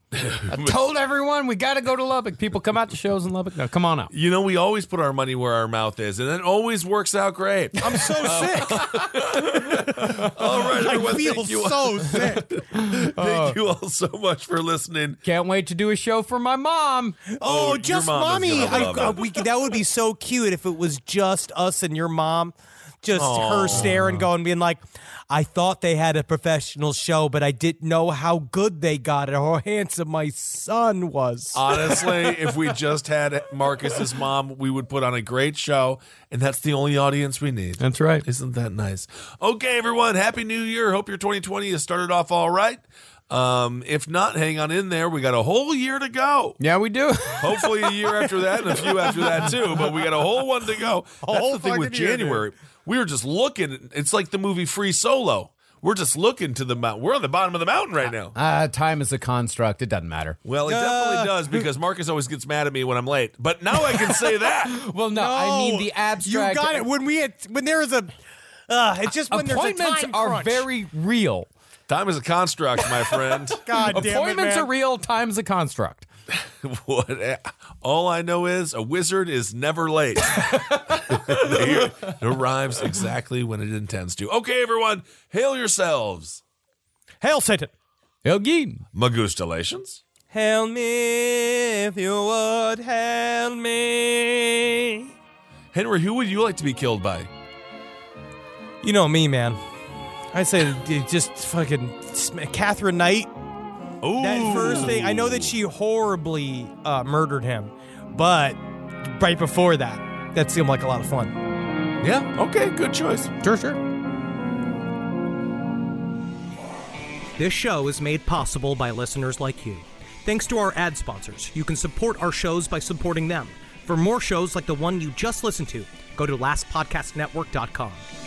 I told everyone we got to go to Lubbock. People come out to shows in Lubbock. No, come on out. You know, we always put our money where our mouth is, and it always works out great. I'm so sick. All right, everyone. I feel Thank you so sick. Thank you all so much for listening. Can't wait to do a show for my mom. Oh, your just mom is mommy. gonna love it. That would be so cute if it was just us and your mom. Just her staring, going, being like, I thought they had a professional show, but I didn't know how good they got it, how handsome my son was. Honestly, if we just had Marcus's mom, we would put on a great show, and that's the only audience we need. That's right. Isn't that nice? Okay, everyone, Happy New Year. Hope your 2020 has started off all right. If not, hang on in there. We got a whole year to go. Yeah, we do. Hopefully a year after that and a few after that too, but we got a whole one to go. That's the thing with January. We were just looking. It's like the movie Free Solo. We're just looking to the mountain. We're on the bottom of the mountain right now. Time is a construct. It doesn't matter. Well, it definitely does because Marcus always gets mad at me when I'm late. But now I can say that. Well, no, I mean the abstract. You got it. When there is a, it's just when there's a appointments time are crunch. very real. Time is a construct, my friend. God damn it, Appointments man. are real. Time's a construct. What? All I know is a wizard is never late. It arrives exactly when it intends to. Okay, everyone, hail yourselves. Hail Satan. Hail Gene. Magustalations. Hail me if you would, hail me. Henry, who would you like to be killed by? You know me, man. I say just fucking Catherine Knight. Ooh. That first thing, I know that she horribly murdered him, but right before that seemed like a lot of fun. Yeah, okay, good choice. Sure. This show is made possible by listeners like you. Thanks to our ad sponsors, you can support our shows by supporting them. For more shows like the one you just listened to, go to lastpodcastnetwork.com.